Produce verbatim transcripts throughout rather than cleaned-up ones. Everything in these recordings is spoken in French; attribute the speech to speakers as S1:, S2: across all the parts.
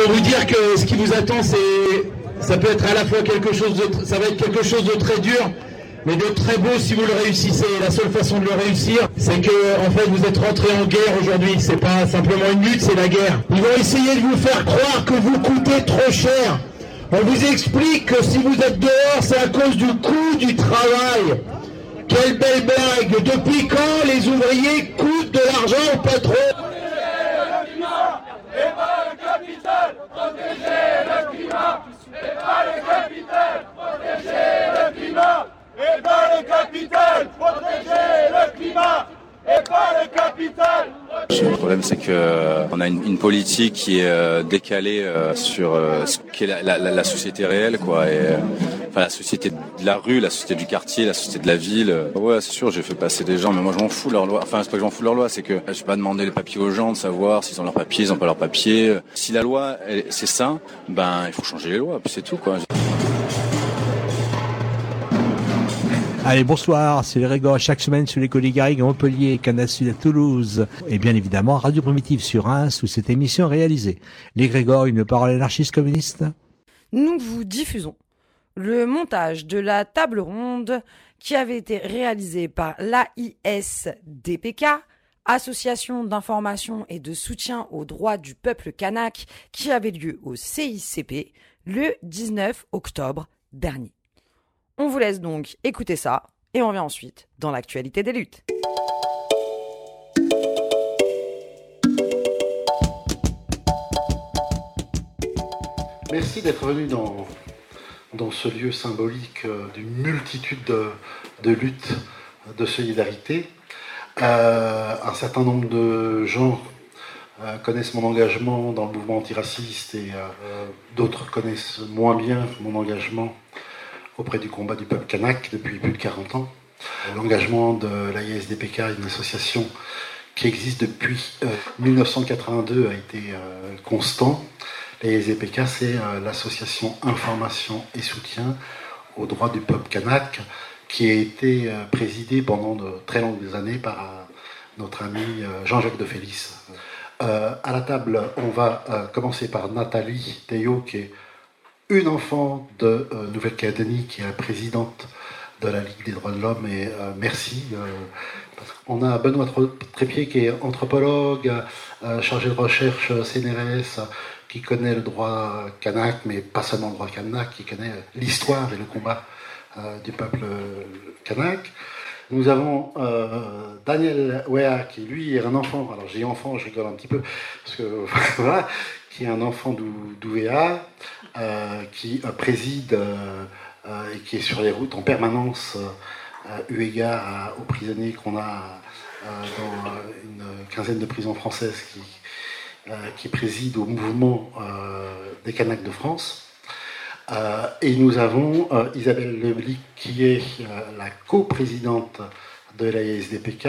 S1: pour vous dire que ce qui vous attend, c'est, ça peut être à la fois quelque chose de, ça va être quelque chose de très dur, mais de très beau si vous le réussissez. La seule façon de le réussir, c'est que, en fait, vous êtes rentré en guerre aujourd'hui. C'est pas simplement une lutte, c'est la guerre. Ils vont essayer de vous faire croire que vous coûtez trop cher. On vous explique que si vous êtes dehors, c'est à cause du coût du travail. Quelle belle blague! Depuis quand les ouvriers coûtent de l'argent au patron?
S2: Et pas le capital, protéger le climat. Et pas le capital, protéger le climat. Et pas le capital, protéger le climat. Et pas le capital.
S3: Le problème, c'est que on a une, une politique qui est euh, décalée euh, sur euh, ce qu'est la, la, la société réelle, quoi. Et, euh, enfin, la société de la rue, la société du quartier, la société de la ville. Ouais, c'est sûr, j'ai fait passer des gens, mais moi, je m'en fous de leur loi. Enfin, c'est pas que je m'en fous de leur loi, c'est que je vais pas demander les papiers aux gens de savoir s'ils ont leurs papiers, ils ont pas leurs papiers. Si la loi, elle, c'est ça, ben, il faut changer les lois, puis c'est tout, quoi.
S4: Allez, bonsoir, c'est les Grégor chaque semaine sur les Côtes Garrigues à Montpellier, Canal Sud à Toulouse, et bien évidemment Radio Primitive sur Reims où cette émission est réalisée. Les Grégor, une parole anarchiste communiste.
S5: Nous vous diffusons le montage de la table ronde qui avait été réalisée par l'A I S D P K, Association d'information et de soutien aux droits du peuple kanak, qui avait lieu au C I C P le dix-neuf octobre dernier. On vous laisse donc écouter ça et on revient ensuite dans l'actualité des luttes.
S6: Merci d'être venu dans, dans ce lieu symbolique euh, d'une multitude de, de luttes, de solidarité. Euh, un certain nombre de gens euh, connaissent mon engagement dans le mouvement antiraciste et euh, d'autres connaissent moins bien mon engagement auprès du combat du peuple kanak depuis plus de quarante ans. L'engagement de l'A I S D P K, une association qui existe depuis euh, dix-neuf cent quatre-vingt-deux, a été euh, constant. L'A I S D P K, c'est euh, l'association Information et Soutien aux droits du peuple kanak, qui a été euh, présidée pendant de très longues années par euh, notre ami euh, Jean-Jacques de Félix. Euh, à la table, on va euh, commencer par Nathalie Théo, qui est une enfant de euh, Nouvelle-Calédonie, qui est la présidente de la Ligue des droits de l'homme, et euh, merci. Euh, on a Benoît Trépied, qui est anthropologue, euh, chargé de recherche C N R S, qui connaît le droit kanak, mais pas seulement le droit kanak, qui connaît l'histoire et le combat euh, du peuple kanak. Nous avons euh, Daniel Wea, qui lui est un enfant, alors j'ai enfant, je rigole un petit peu, parce que voilà, qui est un enfant d'Ou V A, euh, qui euh, préside euh, euh, et qui est sur les routes en permanence, euh, eu égard à, aux prisonniers qu'on a euh, dans euh, une quinzaine de prisons françaises, qui, euh, qui préside au mouvement euh, des Kanaks de France. Euh, et nous avons euh, Isabelle Leblic, qui est euh, la coprésidente de l'A I S D P K,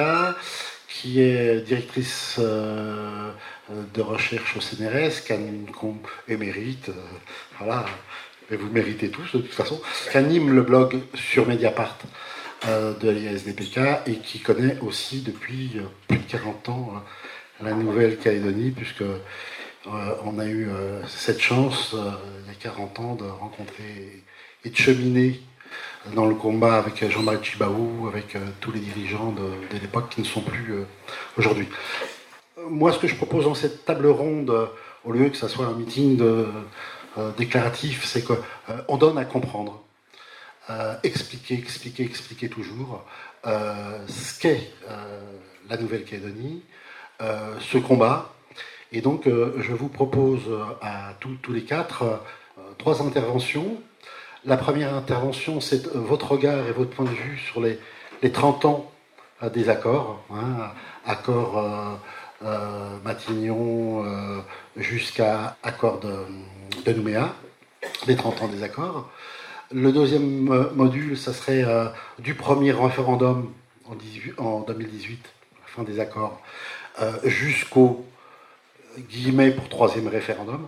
S6: qui est directrice euh, de recherche au C N R S, qui émérite, euh, voilà, et vous le méritez tous de toute façon, qui anime le blog sur Mediapart euh, de l'A I S D P K et qui connaît aussi depuis euh, plus de quarante ans euh, la Nouvelle-Calédonie, puisque Euh, on a eu euh, cette chance, euh, il y a quarante ans, de rencontrer et de cheminer dans le combat avec Jean-Marie Tjibaou, avec euh, tous les dirigeants de, de l'époque qui ne sont plus euh, aujourd'hui. Moi, ce que je propose dans cette table ronde, euh, au lieu que ça soit un meeting de, euh, déclaratif, c'est qu'on euh, donne à comprendre, euh, expliquer, expliquer, expliquer toujours euh, ce qu'est euh, la Nouvelle-Calédonie, euh, ce combat. Et donc, euh, je vous propose euh, à tous, tous les quatre euh, trois interventions. La première intervention, c'est euh, votre regard et votre point de vue sur les, les trente ans euh, des accords, hein, accords euh, euh, Matignon euh, jusqu'à accord de, de Nouméa, les trente ans des accords. Le deuxième euh, module, ça serait euh, du premier référendum en, dix-huit, en deux mille dix-huit, la fin des accords, euh, jusqu'au guillemets pour troisième référendum.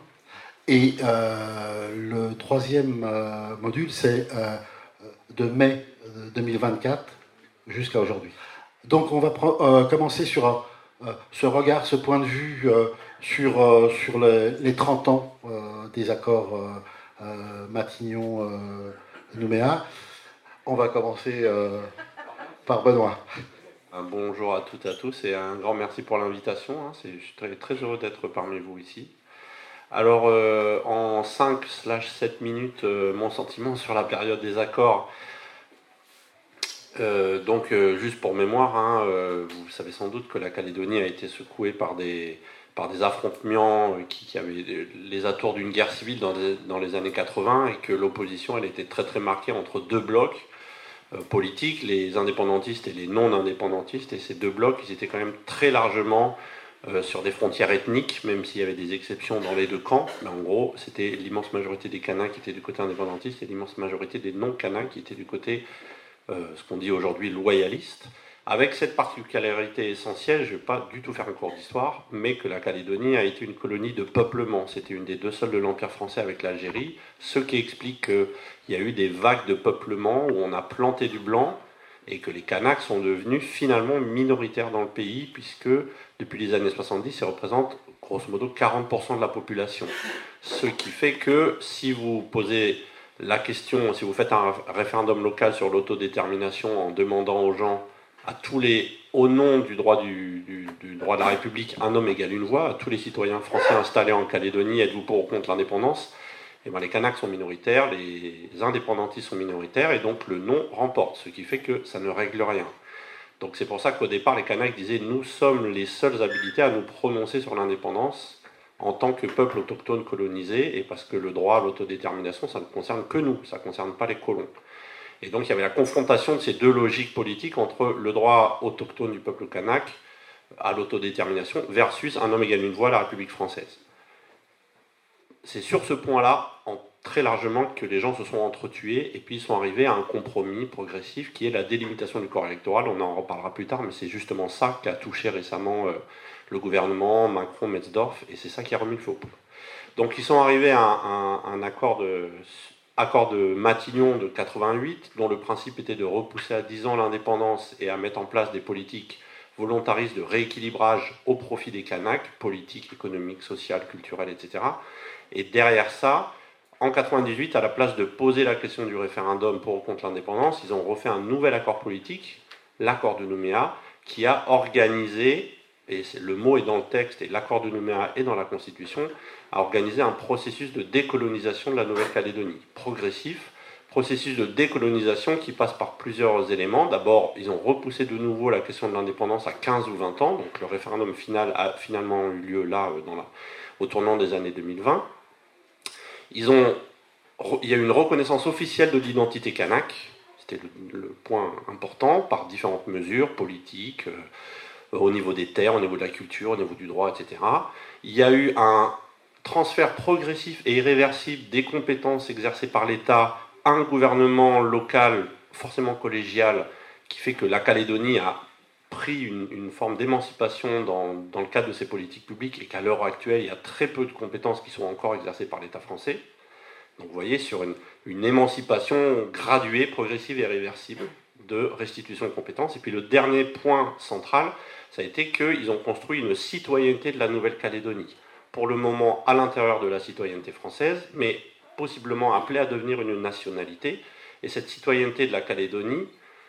S6: Et euh, le troisième euh, module, c'est euh, de mai deux mille vingt-quatre jusqu'à aujourd'hui. Donc on va pro- euh, commencer sur euh, ce regard, ce point de vue euh, sur, euh, sur les, les trente ans euh, des accords euh, euh, Matignon-Nouméa. On va commencer euh, par Benoît.
S7: Un bonjour à toutes et à tous et un grand merci pour l'invitation. Hein. C'est, je suis très, très heureux d'être parmi vous ici. Alors, euh, en cinq à sept minutes, euh, mon sentiment sur la période des accords. Euh, donc, euh, juste pour mémoire, hein, euh, vous savez sans doute que la Calédonie a été secouée par des, par des affrontements qui, qui avaient les atours d'une guerre civile dans, des, dans les années quatre-vingts et que l'opposition, elle était très très marquée entre deux blocs euh, politiques, les indépendantistes et les non-indépendantistes. Et ces deux blocs, ils étaient quand même très largement euh, sur des frontières ethniques, même s'il y avait des exceptions dans les deux camps. Mais en gros, c'était l'immense majorité des Kanaks qui étaient du côté indépendantiste et l'immense majorité des non-Kanaks qui étaient du côté Euh, ce qu'on dit aujourd'hui loyaliste, avec cette particularité essentielle, je ne vais pas du tout faire un cours d'histoire, mais que la Calédonie a été une colonie de peuplement. C'était une des deux seules de l'Empire français avec l'Algérie, ce qui explique qu'il y a eu des vagues de peuplement où on a planté du blanc et que les Kanaks sont devenus finalement minoritaires dans le pays, puisque depuis les années soixante-dix, ils représentent grosso modo quarante pour cent de la population. Ce qui fait que si vous posez la question, si vous faites un référendum local sur l'autodétermination en demandant aux gens, à tous les, au nom du droit, du, du, du droit de la République, un homme égale une voix, à tous les citoyens français installés en Calédonie, êtes-vous pour ou contre l'indépendance ? Et ben les Kanaks sont minoritaires, les indépendantistes sont minoritaires, et donc le non remporte, ce qui fait que ça ne règle rien. Donc c'est pour ça qu'au départ, les Kanaks disaient « nous sommes les seuls habilités à nous prononcer sur l'indépendance », en tant que peuple autochtone colonisé, et parce que le droit à l'autodétermination, ça ne concerne que nous, ça ne concerne pas les colons. Et donc il y avait la confrontation de ces deux logiques politiques entre le droit autochtone du peuple kanak à l'autodétermination versus un homme égale une voix, la République française. C'est sur ce point-là, en, très largement, que les gens se sont entretués, et puis ils sont arrivés à un compromis progressif qui est la délimitation du corps électoral. On en reparlera plus tard, mais c'est justement ça qu'a touché récemment euh, le gouvernement, Macron, Metzdorf, et c'est ça qui a remis le feu aux poudres. Donc ils sont arrivés à un, un, un accord, de, accord de Matignon de quatre-vingt-huit, dont le principe était de repousser à dix ans l'indépendance et à mettre en place des politiques volontaristes de rééquilibrage au profit des Kanaks, politiques, économiques, sociales, culturelles, et cetera. Et derrière ça, en quatre-vingt-dix-huit, à la place de poser la question du référendum pour ou contre l'indépendance, ils ont refait un nouvel accord politique, l'accord de Nouméa, qui a organisé, et le mot est dans le texte, et l'accord de Nouméa est dans la Constitution, a organisé un processus de décolonisation de la Nouvelle-Calédonie, progressif, processus de décolonisation qui passe par plusieurs éléments. D'abord, ils ont repoussé de nouveau la question de l'indépendance à quinze ou vingt ans, donc le référendum final a finalement eu lieu là, dans la, au tournant des années deux mille vingt. Ils ont, il y a eu une reconnaissance officielle de l'identité kanak, c'était le, le point important, par différentes mesures politiques, euh, au niveau des terres, au niveau de la culture, au niveau du droit, et cetera. Il y a eu un transfert progressif et irréversible des compétences exercées par l'État à un gouvernement local, forcément collégial, qui fait que la Calédonie a pris une, une forme d'émancipation dans, dans le cadre de ses politiques publiques et qu'à l'heure actuelle, il y a très peu de compétences qui sont encore exercées par l'État français. Donc vous voyez, sur une, une émancipation graduée, progressive et réversible de restitution de compétences. Et puis le dernier point central, ça a été qu'ils ont construit une citoyenneté de la Nouvelle-Calédonie. Pour le moment, à l'intérieur de la citoyenneté française, mais possiblement appelée à devenir une nationalité. Et cette citoyenneté de la Calédonie,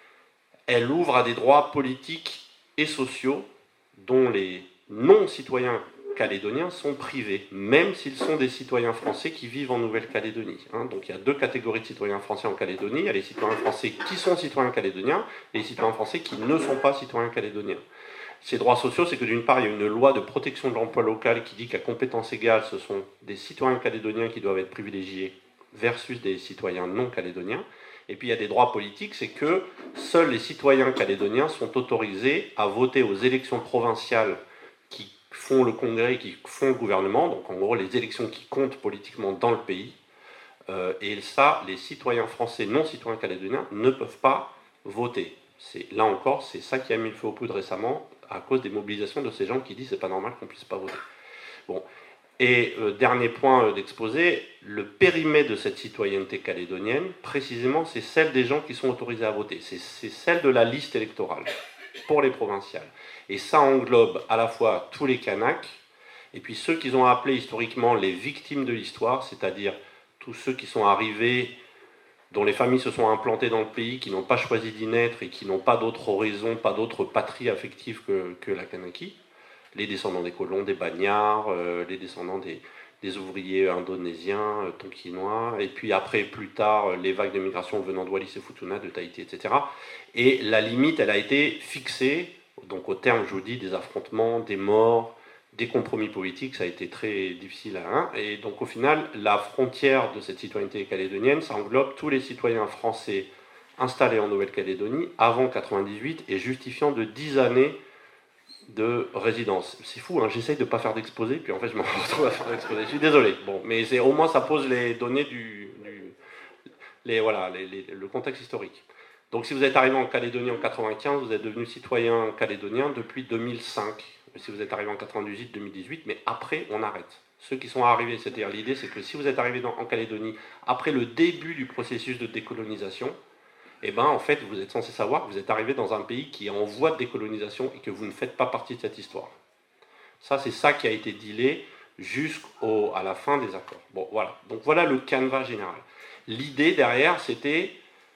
S7: elle ouvre à des droits politiques et sociaux dont les non-citoyens calédoniens sont privés, même s'ils sont des citoyens français qui vivent en Nouvelle-Calédonie. Hein. Donc il y a deux catégories de citoyens français en Calédonie. Il y a les citoyens français qui sont citoyens calédoniens et les citoyens français qui ne sont pas citoyens calédoniens. Ces droits sociaux, c'est que d'une part, il y a une loi de protection de l'emploi local qui dit qu'à compétence égale, ce sont des citoyens calédoniens qui doivent être privilégiés versus des citoyens non calédoniens. Et puis il y a des droits politiques, c'est que seuls les citoyens calédoniens sont autorisés à voter aux élections provinciales qui font le Congrès, qui font le gouvernement, donc en gros les élections qui comptent politiquement dans le pays. Euh, et ça, les citoyens français non citoyens calédoniens ne peuvent pas voter. C'est, là encore, c'est ça qui a mis le feu aux poudres récemment, à cause des mobilisations de ces gens qui disent que c'est pas normal qu'on puisse pas voter. Bon. Et euh, dernier point euh, d'exposé, le périmètre de cette citoyenneté calédonienne, précisément, c'est celle des gens qui sont autorisés à voter. C'est, c'est celle de la liste électorale. pour les provinciales. Et ça englobe à la fois tous les Kanaks, et puis ceux qu'ils ont appelés historiquement les victimes de l'histoire, c'est-à-dire tous ceux qui sont arrivés, dont les familles se sont implantées dans le pays, qui n'ont pas choisi d'y naître et qui n'ont pas d'autre horizon, pas d'autre patrie affective que, que la Kanaki, les descendants des colons, des bagnards, euh, les descendants des, des ouvriers indonésiens, euh, tonkinois, et puis après, plus tard, les vagues de migration venant de Wallis et Futuna, de Tahiti, et cetera. Et la limite, elle a été fixée, donc au terme, je vous dis, des affrontements, des morts, des compromis politiques, ça a été très difficile à un. Et donc au final, la frontière de cette citoyenneté calédonienne, ça englobe tous les citoyens français installés en Nouvelle-Calédonie avant quatre-vingt-dix-huit et justifiant de dix années de résidence. C'est fou, hein, j'essaye de ne pas faire d'exposé, puis en fait je me retrouve à faire d'exposé. Je suis désolé. Bon, mais c'est, au moins ça pose les données du... du les, voilà, les, les, le contexte historique. Donc si vous êtes arrivé en Calédonie en quatre-vingt-quinze, vous êtes devenu citoyen calédonien depuis deux mille cinq. Si vous êtes arrivé en quatre-vingt-dix-huit, deux mille dix-huit, mais après, on arrête. Ceux qui sont arrivés, c'est-à-dire l'idée, c'est que si vous êtes arrivé dans, en Calédonie après le début du processus de décolonisation, eh ben, en fait, vous êtes censé savoir que vous êtes arrivé dans un pays qui est en voie de décolonisation et que vous ne faites pas partie de cette histoire. Ça, c'est ça qui a été dealé jusqu'à la fin des accords. Bon, voilà. Donc voilà le canevas général. L'idée derrière, c'était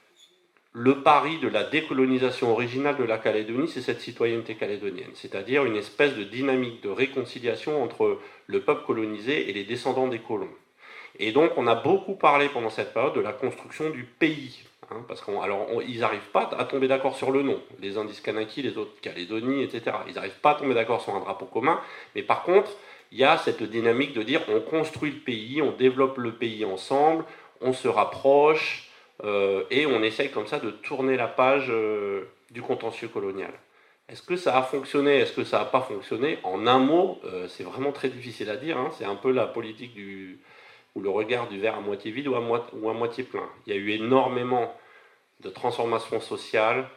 S7: le pari de la décolonisation originale de la Calédonie, c'est cette citoyenneté calédonienne, c'est-à-dire une espèce de dynamique de réconciliation entre le peuple colonisé et les descendants des colons. Et donc on a beaucoup parlé pendant cette période de la construction du pays, hein, parce qu'ils n'arrivent pas à tomber d'accord sur le nom, les Indices Kanaki, les autres Calédonie, et cetera. Ils n'arrivent pas à tomber d'accord sur un drapeau commun, mais par contre, il y a cette dynamique de dire on construit le pays, on développe le pays ensemble, on se rapproche, Euh, et on essaye comme ça de tourner la page euh, du contentieux colonial. Est-ce que ça a fonctionné? Est-ce que ça n'a pas fonctionné? En un mot, euh, c'est vraiment très difficile à dire. Hein. C'est un peu la politique du, ou le regard du verre à moitié vide ou à, mo- ou à moitié plein. Il y a eu énormément de transformations sociales,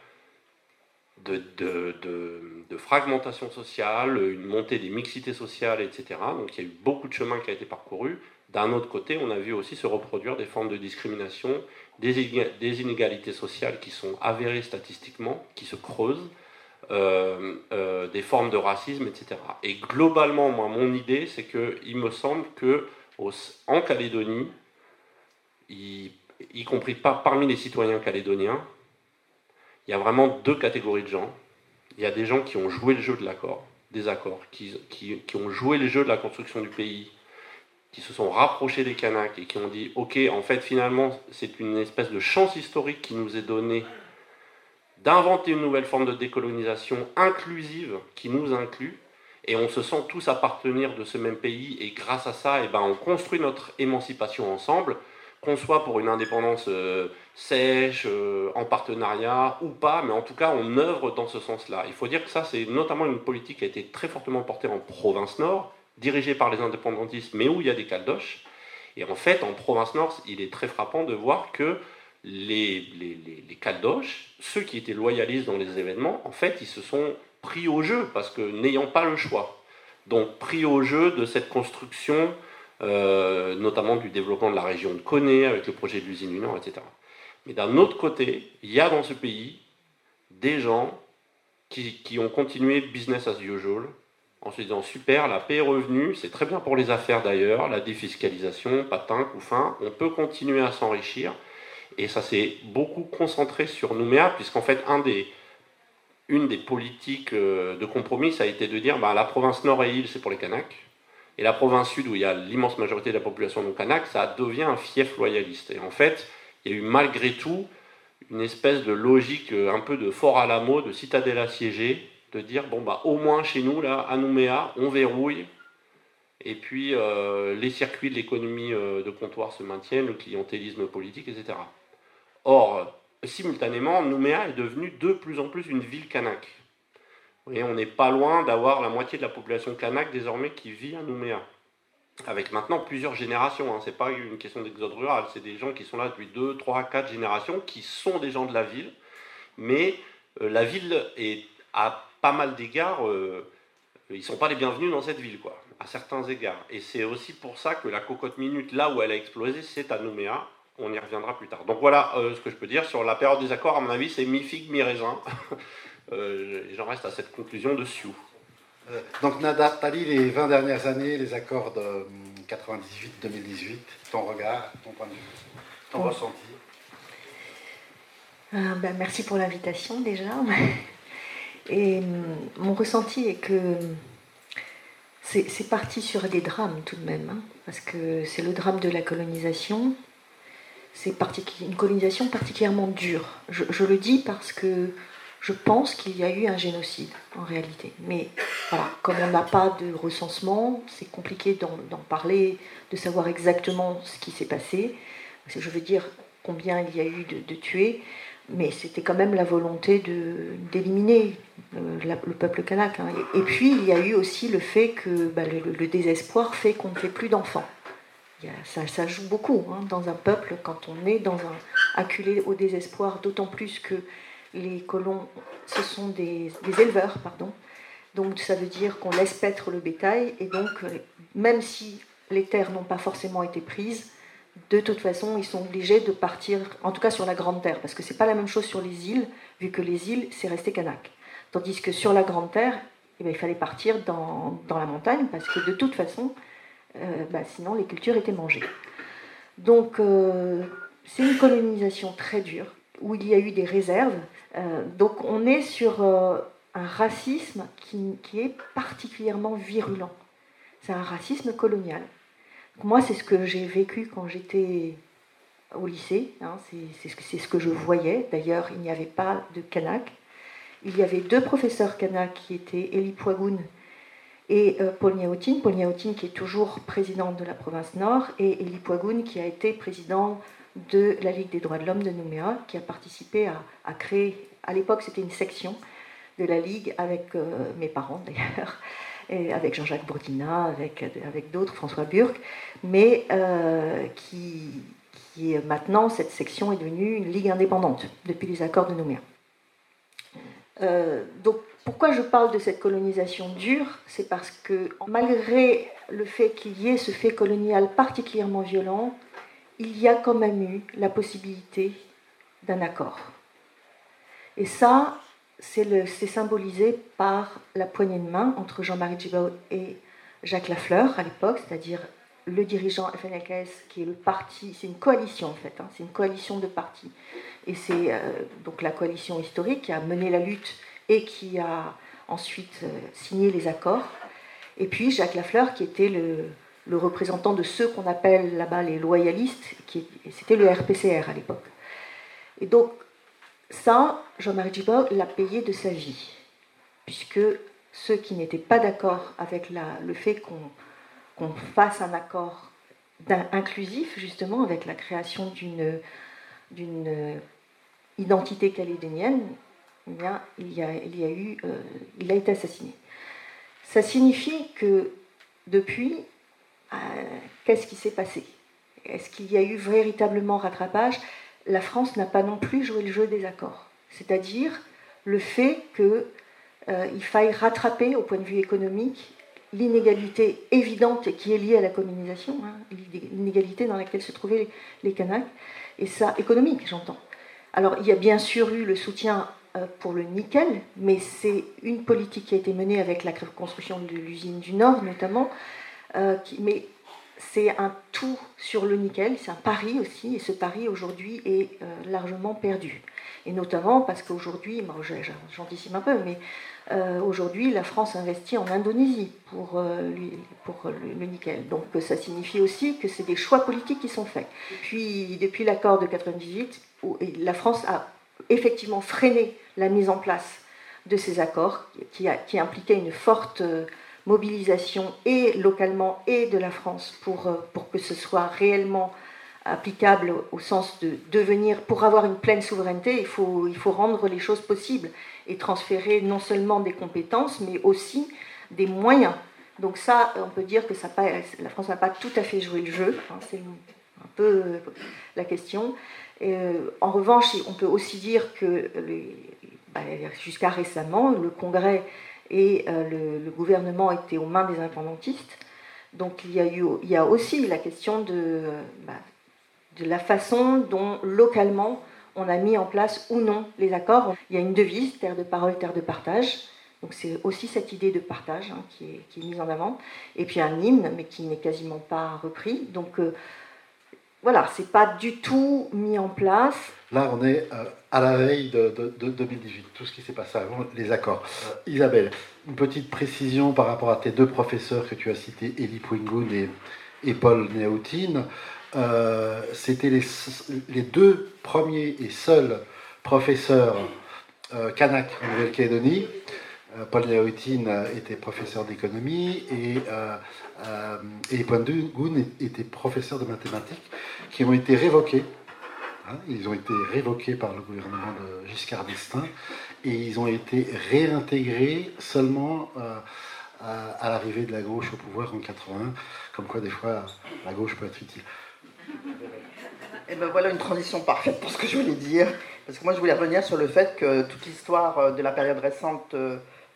S7: de, de, de, de fragmentation sociale, une montée des mixités sociales, et cetera. Donc il y a eu beaucoup de chemin qui a été parcouru. D'un autre côté, on a vu aussi se reproduire des formes de discrimination, des inégalités sociales qui sont avérées statistiquement, qui se creusent, euh, euh, des formes de racisme, et cetera. Et globalement, moi, mon idée, c'est qu'il me semble qu'en Calédonie, y, y compris pas parmi les citoyens calédoniens, il y a vraiment deux catégories de gens. Il y a des gens qui ont joué le jeu de l'accord, des accords, qui, qui, qui ont joué le jeu de la construction du pays, qui se sont rapprochés des Kanaks et qui ont dit « Ok, en fait, finalement, c'est une espèce de chance historique qui nous est donnée d'inventer une nouvelle forme de décolonisation inclusive qui nous inclut, et on se sent tous appartenir de ce même pays, et grâce à ça, eh ben, on construit notre émancipation ensemble, qu'on soit pour une indépendance euh, sèche, euh, en partenariat ou pas, mais en tout cas, on œuvre dans ce sens-là. » Il faut dire que ça, c'est notamment une politique qui a été très fortement portée en province Nord, dirigé par les indépendantistes, mais où il y a des caldoches. Et en fait, en province Nord, il est très frappant de voir que les, les, les, les caldoches, ceux qui étaient loyalistes dans les événements, en fait, ils se sont pris au jeu, parce que n'ayant pas le choix. Donc, pris au jeu de cette construction, euh, notamment du développement de la région de Koné, avec le projet de l'usine du Nord, et cetera. Mais d'un autre côté, il y a dans ce pays des gens qui, qui ont continué business as usual, en se disant super, la paix est revenue, c'est très bien pour les affaires d'ailleurs, la défiscalisation, patin, couffin, on peut continuer à s'enrichir. Et ça s'est beaucoup concentré sur Nouméa, puisqu'en fait, un des, une des politiques de compromis, ça a été de dire bah, la province Nord et Île, c'est pour les Kanaks, et la province Sud, où il y a l'immense majorité de la population non kanak, ça devient un fief loyaliste. Et en fait, il y a eu malgré tout une espèce de logique un peu de fort Alamo, de citadelle assiégée, de dire, bon, bah, au moins chez nous, là, à Nouméa, on verrouille, et puis euh, les circuits de l'économie euh, de comptoir se maintiennent, le clientélisme politique, et cetera. Or, simultanément, Nouméa est devenue de plus en plus une ville kanak. Et on n'est pas loin d'avoir la moitié de la population kanak désormais qui vit à Nouméa. Avec maintenant plusieurs générations, hein. Ce n'est pas une question d'exode rural, c'est des gens qui sont là depuis deux, trois, quatre générations, qui sont des gens de la ville, mais euh, la ville est à pas mal d'égards, euh, ils ne sont pas les bienvenus dans cette ville, quoi, à certains égards. Et c'est aussi pour ça que la cocotte minute, là où elle a explosé, c'est à Nouméa. On y reviendra plus tard. Donc voilà euh, ce que je peux dire sur la période des accords. À mon avis, c'est mi-figue, mi-raisin. Euh, j'en reste à cette conclusion de Sioux.
S6: Euh, donc Nathalie, les vingt dernières années, les accords de euh, quatre-vingt-dix-huit deux mille dix-huit, ton regard, ton point de vue, ton bon. ressenti.
S8: Euh, ben, merci pour l'invitation déjà. Et mon ressenti est que c'est, c'est parti sur des drames tout de même, hein, parce que c'est le drame de la colonisation. C'est partic- une colonisation particulièrement dure. Je, je le dis parce que je pense qu'il y a eu un génocide en réalité. Mais voilà, comme on n'a pas de recensement, c'est compliqué d'en, d'en parler, de savoir exactement ce qui s'est passé. Je veux dire combien il y a eu de, de tués. Mais c'était quand même la volonté de, d'éliminer euh, la, le peuple kanak. Hein. Et, et puis, il y a eu aussi le fait que bah, le, le désespoir fait qu'on ne fait plus d'enfants. Il y a, ça, ça joue beaucoup hein, dans un peuple quand on est dans un, acculé au désespoir, d'autant plus que les colons, ce sont des, des éleveurs, pardon. Donc ça veut dire qu'on laisse paître le bétail, et donc même si les terres n'ont pas forcément été prises, de toute façon, ils sont obligés de partir, en tout cas sur la Grande Terre, parce que c'est pas la même chose sur les îles, vu que les îles, c'est resté kanak. Tandis que sur la Grande Terre, eh bien, il fallait partir dans, dans la montagne, parce que de toute façon, euh, bah, sinon les cultures étaient mangées. Donc, euh, c'est une colonisation très dure, où il y a eu des réserves. Euh, donc, on est sur euh, un racisme qui, qui est particulièrement virulent. C'est un racisme colonial. Moi, c'est ce que j'ai vécu quand j'étais au lycée, hein, c'est, c'est, ce que, c'est ce que je voyais. D'ailleurs, il n'y avait pas de kanak. Il y avait deux professeurs kanak qui étaient Élie Poigoun et euh, Paul Niaoutine. Paul Niaoutine qui est toujours président de la province Nord, et Élie Poigoun qui a été président de la Ligue des droits de l'homme de Nouméa, qui a participé à, à créer, à l'époque c'était une section de la Ligue avec euh, mes parents d'ailleurs, et avec Jean-Jacques Bourdina, avec, avec d'autres, François Burck, mais euh, qui, qui maintenant, cette section est devenue une ligue indépendante depuis les accords de Nouméa. Euh, donc, pourquoi je parle de cette colonisation dure ? C'est parce que, malgré le fait qu'il y ait ce fait colonial particulièrement violent, il y a quand même eu la possibilité d'un accord. Et ça, C'est, le, c'est symbolisé par la poignée de main entre Jean-Marie Tjibaou et Jacques Lafleur à l'époque, c'est-à-dire le dirigeant F N L K S, qui est le parti, c'est une coalition en fait, hein, c'est une coalition de partis. Et c'est euh, donc la coalition historique qui a mené la lutte et qui a ensuite euh, signé les accords. Et puis Jacques Lafleur, qui était le, le représentant de ceux qu'on appelle là-bas les loyalistes, qui, c'était le R P C R à l'époque. Et donc, ça, Jean-Marie Tjibaou l'a payé de sa vie, puisque ceux qui n'étaient pas d'accord avec la, le fait qu'on, qu'on fasse un accord inclusif, justement, avec la création d'une, d'une identité calédonienne, eh bien, il, y a, il, y a eu, euh, il a été assassiné. Ça signifie que, depuis, euh, qu'est-ce qui s'est passé ? Est-ce qu'il y a eu véritablement rattrapage ? La France n'a pas non plus joué le jeu des accords. C'est-à-dire le fait qu'il euh, faille rattraper, au point de vue économique, l'inégalité évidente qui est liée à la colonisation, hein, l'inégalité dans laquelle se trouvaient les, les Kanaks, et ça, économique, j'entends. Alors, il y a bien sûr eu le soutien euh, pour le nickel, mais c'est une politique qui a été menée avec la construction de l'usine du Nord, notamment, euh, qui, mais c'est un tout sur le nickel, c'est un pari aussi, et ce pari aujourd'hui est euh, largement perdu. Et notamment parce qu'aujourd'hui, bon, j'anticipe un peu, mais euh, aujourd'hui la France investit en Indonésie pour, euh, pour le, le nickel. Donc ça signifie aussi que c'est des choix politiques qui sont faits. Puis, depuis l'accord de quatre-vingt-dix-huit, où la France a effectivement freiné la mise en place de ces accords, qui, a, qui impliquait une forte Euh, mobilisation et localement et de la France pour, pour que ce soit réellement applicable au sens de devenir, pour avoir une pleine souveraineté, il faut, il faut rendre les choses possibles et transférer non seulement des compétences, mais aussi des moyens. Donc ça, on peut dire que ça pas, la France n'a pas tout à fait joué le jeu, hein, c'est un peu la question. Et, euh, en revanche, on peut aussi dire que les, bah, jusqu'à récemment, le Congrès et euh, le, le gouvernement était aux mains des indépendantistes. Donc il y a, eu, il y a aussi la question de, bah, de la façon dont localement on a mis en place ou non les accords. Il y a une devise, terre de parole, terre de partage. Donc c'est aussi cette idée de partage hein, qui, est, qui est mise en avant. Et puis un hymne, mais qui n'est quasiment pas repris. Donc euh, voilà, c'est pas du tout mis en place.
S6: Là, on est euh, à la veille de, de, de deux mille dix-huit, tout ce qui s'est passé avant les accords. Euh, Isabelle, une petite précision par rapport à tes deux professeurs que tu as cités, Elie Poingoun et, et Paul Néautine. Euh, C'était les, les deux premiers et seuls professeurs euh, kanak en Nouvelle-Calédonie. Euh, Paul Néautine était professeur d'économie et euh, euh, Elie Poingoun était professeur de mathématiques qui ont été révoqués. Ils ont été révoqués par le gouvernement de Giscard d'Estaing et ils ont été réintégrés seulement euh, à, à l'arrivée de la gauche au pouvoir en quatre-vingt-un, comme quoi des fois la gauche peut être utile.
S9: Et ben voilà une transition parfaite pour ce que je voulais dire, parce que moi je voulais revenir sur le fait que toute l'histoire de la période récente, euh,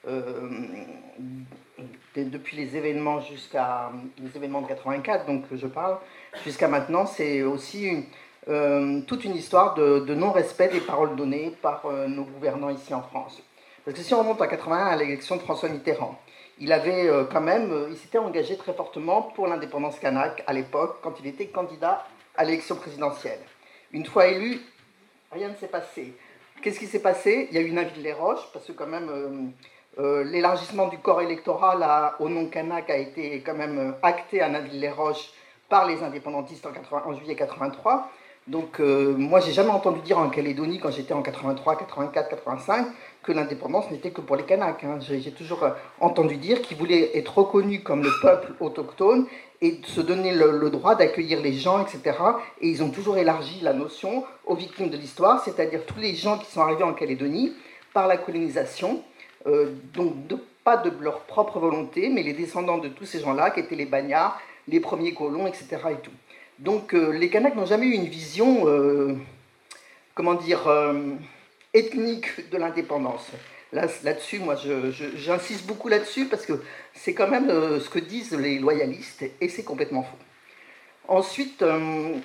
S9: depuis les événements jusqu'à les événements de quatre-vingt-quatre, donc je parle, jusqu'à maintenant, c'est aussi une Euh, toute une histoire de, de non-respect des paroles données par euh, nos gouvernants ici en France. Parce que si on remonte en quatre-vingt-un à l'élection de François Mitterrand, il avait euh, quand même, euh, il s'était engagé très fortement pour l'indépendance kanak à l'époque, quand il était candidat à l'élection présidentielle. Une fois élu, rien ne s'est passé. Qu'est-ce qui s'est passé? Il y a eu une invite les Roches, parce que quand même euh, euh, l'élargissement du corps électoral à, au nom kanak a été quand même acté à Naville-les-Roches par les indépendantistes en, quatre-vingts, en juillet quatre-vingt-trois. Donc euh, moi j'ai jamais entendu dire en Calédonie quand j'étais en quatre-vingt-trois, quatre-vingt-quatre, quatre-vingt-cinq que l'indépendance n'était que pour les Kanaks. Hein. J'ai, j'ai toujours entendu dire qu'ils voulaient être reconnus comme le peuple autochtone et se donner le, le droit d'accueillir les gens, et cetera. Et ils ont toujours élargi la notion aux victimes de l'histoire, c'est-à-dire tous les gens qui sont arrivés en Calédonie par la colonisation, euh, donc de, pas de leur propre volonté, mais les descendants de tous ces gens-là qui étaient les bagnards, les premiers colons, et cetera. Et tout. Donc euh, les Kanaks n'ont jamais eu une vision, euh, comment dire, euh, ethnique de l'indépendance. Là, là-dessus, moi, je, je, j'insiste beaucoup là-dessus parce que c'est quand même euh, ce que disent les loyalistes et c'est complètement faux. Ensuite, euh,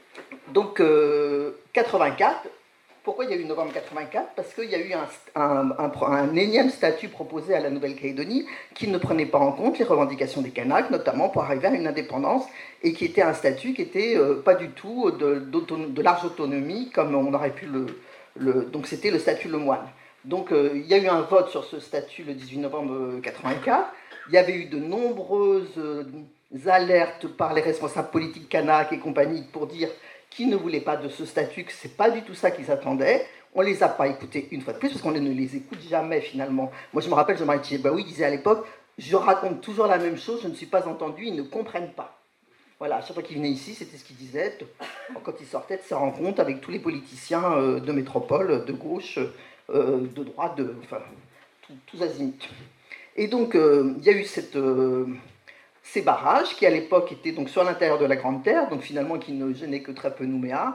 S9: donc euh, quatre-vingt-quatre. Pourquoi il y a eu novembre quatre-vingt-quatre? Parce qu'il y a eu un, un, un, un énième statut proposé à la Nouvelle-Calédonie qui ne prenait pas en compte les revendications des Kanaks, notamment pour arriver à une indépendance, et qui était un statut qui n'était euh, pas du tout de, de large autonomie, comme on aurait pu le... le donc c'était le statut Lemoine. Donc euh, il y a eu un vote sur ce statut le dix-huit novembre quatre-vingt-quatre. Il y avait eu de nombreuses euh, alertes par les responsables politiques Kanaks et compagnie pour dire qui ne voulaient pas de ce statut, que ce n'est pas du tout ça qu'ils attendaient. On ne les a pas écoutés une fois de plus, parce qu'on ne les écoute jamais finalement. Moi je me rappelle, Jean-Marie Tchébaoui disait à l'époque, je raconte toujours la même chose, je ne suis pas entendu, ils ne comprennent pas. Voilà, à chaque fois qu'ils venaient ici, c'était ce qu'ils disaient, quand ils sortaient de ces rencontres avec tous les politiciens de métropole, de gauche, de droite, de, enfin, tous azimuts. Et donc, euh, il y a eu cette... Euh, ces barrages qui à l'époque étaient donc sur l'intérieur de la Grande Terre, donc finalement qui ne gênaient que très peu Nouméa,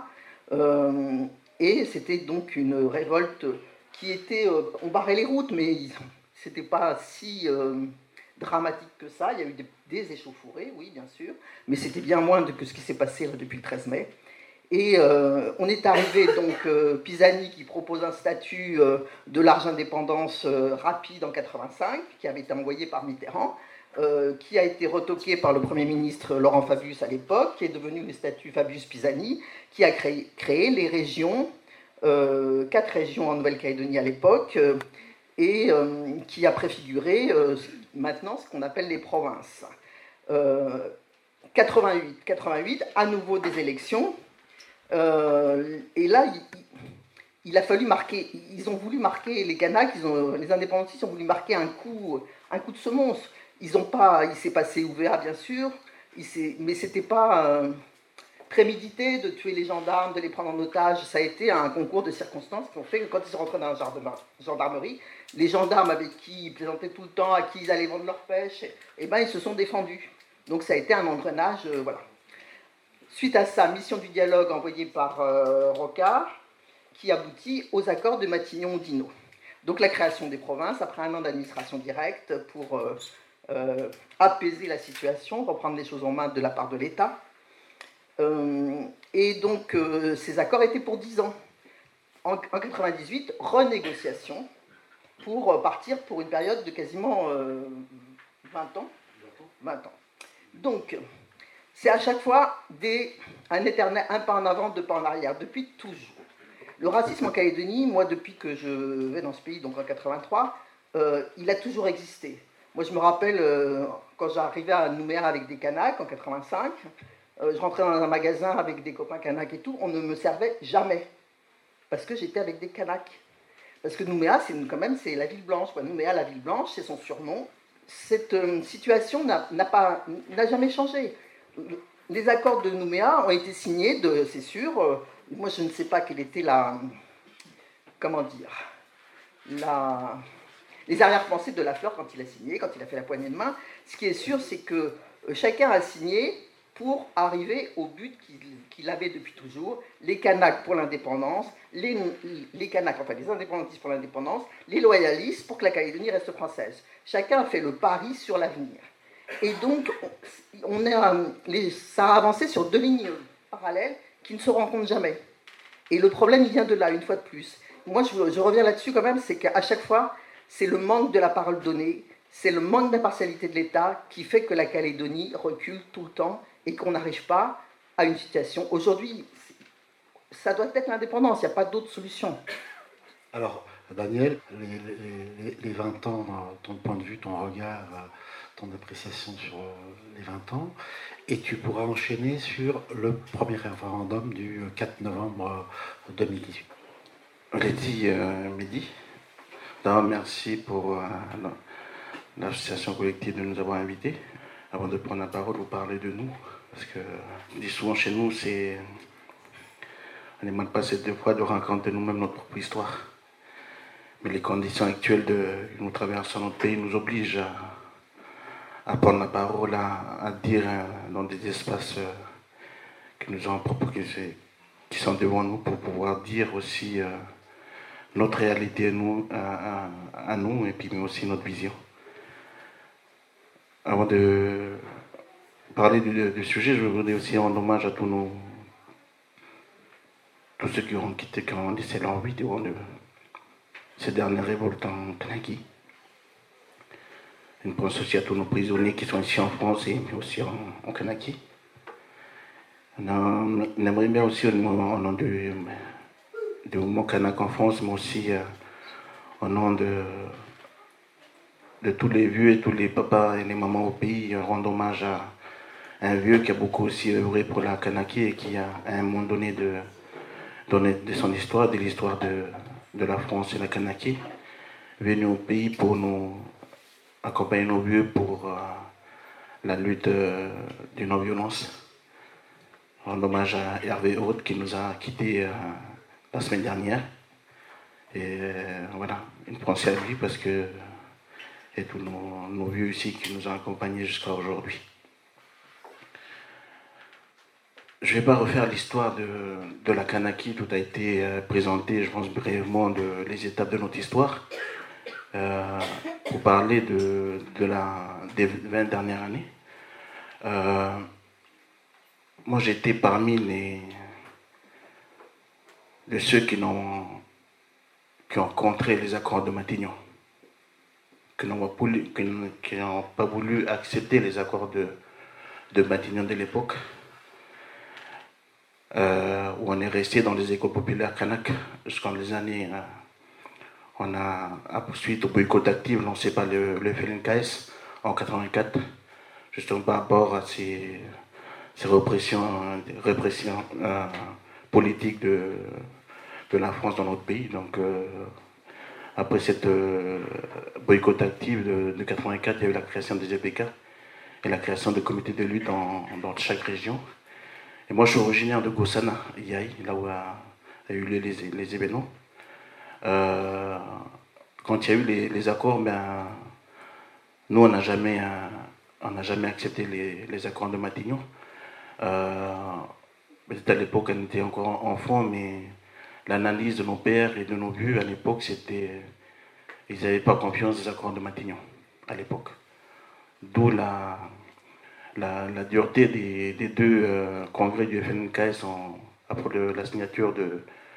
S9: euh, et c'était donc une révolte qui était, euh, on barrait les routes, mais c'était pas si euh, dramatique que ça. Il y a eu des, des échauffourées, oui bien sûr, mais c'était bien moins que ce qui s'est passé depuis le treize mai. Et euh, on est arrivé donc euh, Pisani qui propose un statut euh, de large indépendance euh, rapide en quatre-vingt-cinq, qui avait été envoyé par Mitterrand. Euh, qui a été retoqué par le Premier ministre Laurent Fabius à l'époque, qui est devenu le statut Fabius-Pisani, qui a créé, créé les régions, euh, quatre régions en Nouvelle-Calédonie à l'époque, euh, et euh, qui a préfiguré euh, maintenant ce qu'on appelle les provinces. Euh, quatre-vingt-huit, quatre-vingt-huit, à nouveau des élections, euh, et là, il, il a fallu marquer, ils ont voulu marquer, les Kanaks, ils ont, les indépendantistes ont voulu marquer un coup, un coup de semonce. Ils ont pas, il s'est passé O V A bien sûr, il mais c'était pas euh, prémédité de tuer les gendarmes, de les prendre en otage. Ça a été un concours de circonstances qui ont fait que quand ils sont rentrés dans la gendarmerie, les gendarmes avec qui ils plaisantaient tout le temps, à qui ils allaient vendre leur pêche, eh ben ils se sont défendus. Donc ça a été un engrenage, euh, voilà. Suite à ça, mission du dialogue envoyée par euh, Rocard, qui aboutit aux accords de Matignon-Dino. Donc la création des provinces après un an d'administration directe pour euh, Euh, apaiser la situation, reprendre les choses en main de la part de l'État. Euh, et donc, euh, ces accords étaient pour dix ans. en mille neuf cent quatre-vingt-dix-huit, renégociation pour partir pour une période de quasiment euh, vingt ans. vingt ans. Donc, c'est à chaque fois des, un éternel, un pas en avant, deux pas en arrière, depuis toujours. Le racisme en Calédonie, moi, depuis que je vais dans ce pays, donc en quatre-vingt-trois, euh, il a toujours existé. Moi, je me rappelle, euh, quand j'arrivais à Nouméa avec des Kanaks, en quatre-vingt-cinq, euh, je rentrais dans un magasin avec des copains Kanaks et tout, on ne me servait jamais, parce que j'étais avec des Kanaks. Parce que Nouméa, c'est quand même, c'est la ville blanche. Quoi. Nouméa, la ville blanche, c'est son surnom. Cette euh, situation n'a, n'a, pas, n'a jamais changé. Les accords de Nouméa ont été signés, de, c'est sûr. Euh, moi, je ne sais pas quelle était la... Comment dire la, les arrière-pensées de Lafleur quand il a signé, quand il a fait la poignée de main. Ce qui est sûr, c'est que euh, chacun a signé pour arriver au but qu'il, qu'il avait depuis toujours. Les Kanaks pour l'indépendance, les, les Kanaks, enfin les indépendantistes pour l'indépendance, les loyalistes pour que la Calédonie reste française. Chacun a fait le pari sur l'avenir. Et donc, on a, les, ça a avancé sur deux lignes parallèles qui ne se rencontrent jamais. Et le problème, il vient de là, une fois de plus. Moi, je, je reviens là-dessus quand même, c'est qu'à chaque fois, c'est le manque de la parole donnée, c'est le manque d'impartialité de l'État qui fait que la Calédonie recule tout le temps et qu'on n'arrive pas à une situation. Aujourd'hui, ça doit être l'indépendance, il n'y a pas d'autre solution.
S6: Alors, Daniel, les, les, les vingt ans, ton point de vue, ton regard, ton appréciation sur les vingt ans, et tu pourras enchaîner sur le premier référendum du quatre novembre deux mille dix-huit.
S10: On l'a dit, euh, Mehdi. D'abord, merci pour euh, l'association collective de nous avoir invités. Avant de prendre la parole, vous parlez de nous. Parce que je dis souvent chez nous, c'est. On est mal passé deux fois de rencontrer nous-mêmes notre propre histoire. Mais les conditions actuelles de, que nous traversons notre pays nous obligent à, à prendre la parole, à, à dire euh, dans des espaces euh, que nous avons propres, qui, qui sont devant nous, pour pouvoir dire aussi euh, notre réalité à nous, à, à, à nous, et puis mais aussi notre vision. Avant de parler du, du sujet, je voudrais aussi rendre hommage à tous nos tous ceux qui ont quitté, qui ont laissé leur vie durant de, ces dernières révoltes en Kanaki. Une pense aussi à tous nos prisonniers qui sont ici en France et aussi en, en Kanaki. On, a, on aimerait bien aussi au nom du, du mouvement Kanak en France, mais aussi euh, au nom de, de tous les vieux et tous les papas et les mamans au pays, rendre hommage à un vieux qui a beaucoup aussi œuvré pour la Kanaki et qui a à un moment donné de, donné de son histoire, de l'histoire de, de la France et la Kanaki, venu au pays pour nous accompagner nos vieux pour euh, la lutte euh, de non-violence. Rendre hommage à Hervé Haute qui nous a quittés euh, la semaine dernière. Et euh, voilà, une pensée à lui parce que et tous nos, nos vieux ici qui nous ont accompagnés jusqu'à aujourd'hui. Je ne vais pas refaire l'histoire de, de la Kanaki, tout a été euh, présenté, je pense brièvement, de, les étapes de notre histoire. Euh, pour parler de, de la, des vingt dernières années. Euh, moi j'étais parmi les de ceux qui n'ont qui ont contré les accords de Matignon, qui n'ont pas, qui n'ont pas voulu accepter les accords de, de Matignon de l'époque. Euh, où on est resté dans les écoles populaires kanak jusqu'en les années. Euh, on a, à suite au boycott actif lancé par le, le F L N K S en quatre-vingt-quatre, justement par rapport à ces, ces répressions, répressions euh, politiques de, de la France dans notre pays. Donc, euh, après cette euh, boycott actif de, de quatre-vingt-quatre, il y a eu la création des E P K et la création de comités de lutte dans, dans chaque région. Et moi, je suis originaire de Gossana, Yaï, là où a, a eu les, les, les événements. Euh, quand il y a eu les, les accords, ben, nous, on n'a jamais, euh, on n'a jamais accepté les, les accords de Matignon. Euh, à l'époque, on était encore enfants, mais l'analyse de nos pères et de nos vieux, à l'époque, c'était... Ils n'avaient pas confiance des accords de Matignon, à l'époque. D'où la... La, la dureté des, des deux euh, congrès du F N K S en, après le, la signature de,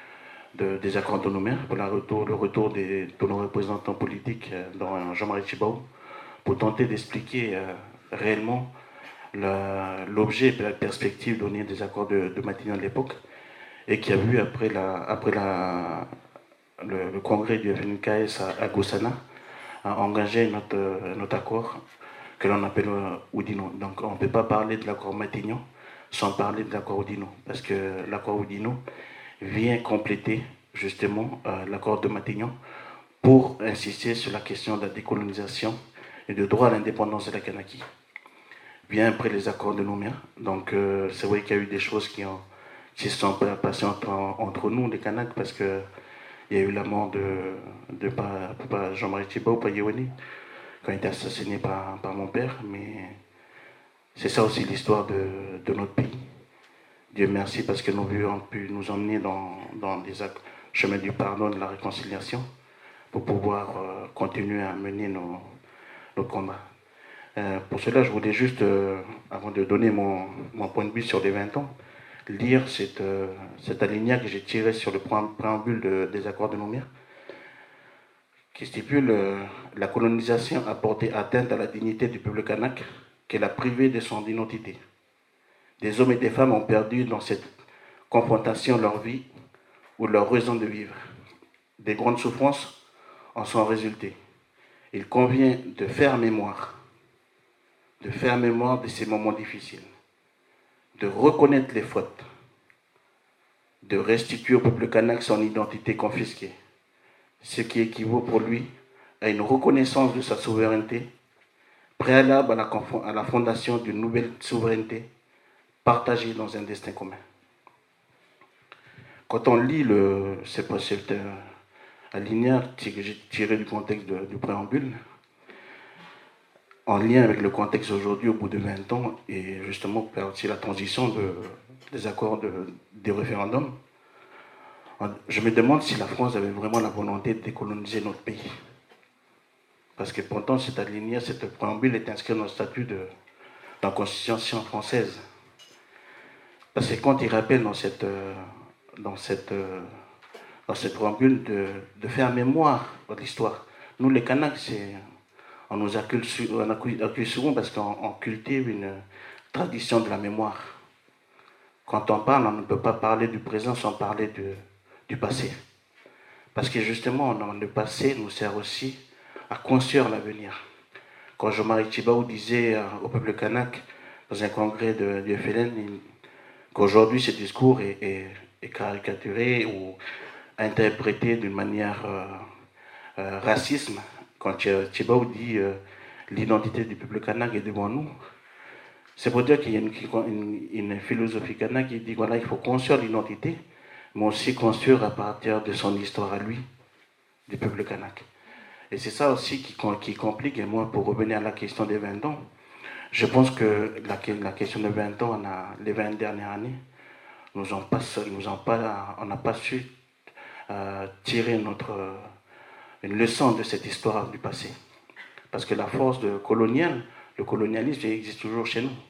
S10: de, des accords de Nouméa, pour la retour, le retour des, de nos représentants politiques, euh, dont Jean-Marie Tjibaou, pour tenter d'expliquer euh, réellement la, l'objet et la perspective donnée des accords de, de Matignon de l'époque, et qui a vu après, la, après la, le, le congrès du F N K S à, à Goussana, a engagé notre, notre accord que l'on appelle euh, Oudino. Donc on ne peut pas parler de l'accord Matignon sans parler de l'accord Oudino, parce que l'accord Oudino vient compléter justement euh, l'accord de Matignon pour insister sur la question de la décolonisation et du droit à l'indépendance de la Kanaki. Bien après les accords de Nouméa. Donc euh, c'est vrai qu'il y a eu des choses qui, ont, qui se sont passées entre, entre nous, les Kanaks, parce qu'il y a eu la mort de, de, de, de Jean-Marie Tjibaou Payewani, quand il a été assassiné par, par mon père. Mais c'est ça aussi l'histoire de, de notre pays. Dieu merci, parce que nos vieux ont pu nous emmener dans, dans les chemins du pardon et de la réconciliation pour pouvoir euh, continuer à mener nos, nos combats. Euh, pour cela, je voulais juste, euh, avant de donner mon, mon point de vue sur les vingt ans, lire cette, euh, cet alinéa que j'ai tiré sur le préambule de, des accords de Nouméa, qui stipule euh, la colonisation a porté atteinte à la dignité du peuple kanak, qu'elle a privé de son identité. Des hommes et des femmes ont perdu dans cette confrontation leur vie ou leur raison de vivre. Des grandes souffrances en sont résultées. Il convient de faire mémoire, de faire mémoire de ces moments difficiles, de reconnaître les fautes, de restituer au peuple kanak son identité confisquée, ce qui équivaut pour lui à une reconnaissance de sa souveraineté, préalable à la, à la fondation d'une nouvelle souveraineté partagée dans un destin commun. Quand on lit le, c'est possible, alinéa que j'ai tiré du contexte de, du préambule, en lien avec le contexte aujourd'hui au bout de vingt ans, et justement pour faire aussi la transition de, des accords de, des référendums, je me demande si la France avait vraiment la volonté de décoloniser notre pays. Parce que pourtant, cette alinéa, cette préambule est inscrite dans le statut de, dans la Constitution française. Parce que quand il rappelle dans cette, dans cette, dans cette préambule de, de faire mémoire de l'histoire, nous les Kanaks, c'est... On nous accuse, on accuse souvent parce qu'on cultive une tradition de la mémoire. Quand on parle, on ne peut pas parler du présent sans parler de, du passé. Parce que justement, le passé nous sert aussi à construire l'avenir. Quand Jean-Marie Tjibaou disait au peuple kanak, dans un congrès de, du F L N, qu'aujourd'hui ce discours est, est, est caricaturé ou interprété d'une manière euh, euh, raciste, quand Tjibaou dit euh, l'identité du peuple kanak est devant nous, c'est pour dire qu'il y a une, une, une philosophie kanak qui dit voilà, il faut construire l'identité, mais aussi construire à partir de son histoire à lui, du peuple kanak. Et c'est ça aussi qui, qui complique, et moi, pour revenir à la question des vingt ans, je pense que la, la question des vingt ans, on a, les vingt dernières années, nous ont pas, nous ont pas, on n'a pas su euh, tirer notre... une leçon de cette histoire du passé. Parce que la force de coloniale, le colonialisme existe toujours chez nous.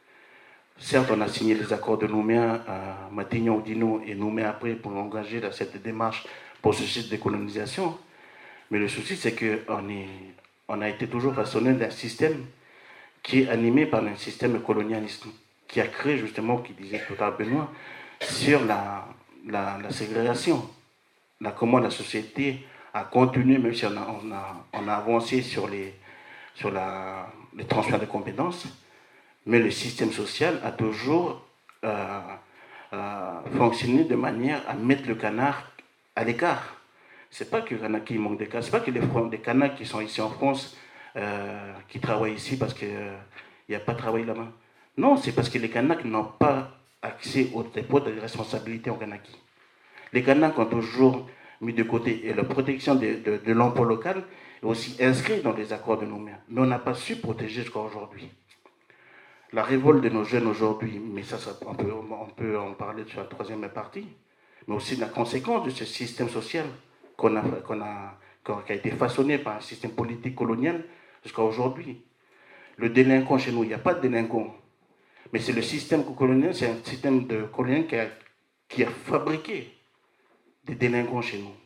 S10: Certes, on a signé les accords de Nouméa, à Matignon, Oudino et Nouméa après pour engager dans cette démarche processus de décolonisation. Mais le souci, c'est qu'on est, on a été toujours façonné d'un système qui est animé par un système colonialiste, qui a créé justement, qui disait tout à l'heure Benoît, sur la, la, la ségrégation, la, comment la société a continué, même si on a, on a, on a avancé sur, les, sur la, les transferts de compétences, mais le système social a toujours euh, euh, fonctionné de manière à mettre le canard à l'écart. C'est pas que les Kanaks manquent de cas, c'est pas que les, les Kanaks qui sont ici en France, euh, qui travaillent ici parce qu'il n'y euh, a pas de travail là-bas. Non, c'est parce que les Kanaks n'ont pas accès aux dépôts de responsabilité en Kanaki. Les Kanaks ont toujours mis de côté, et la protection de, de, de l'emploi local est aussi inscrite dans les accords de Nouméa. Mais on n'a pas su protéger jusqu'à aujourd'hui. La révolte de nos jeunes aujourd'hui, mais ça, ça on, peut, on peut en parler sur la troisième partie, mais aussi la conséquence de ce système social qu'on a, qu'on a, qui a été façonné par un système politique colonial jusqu'à aujourd'hui. Le délinquant chez nous, il n'y a pas de délinquant, mais c'est le système colonial, c'est un système de colonial qui a, qui a fabriqué des délinquants chez nous.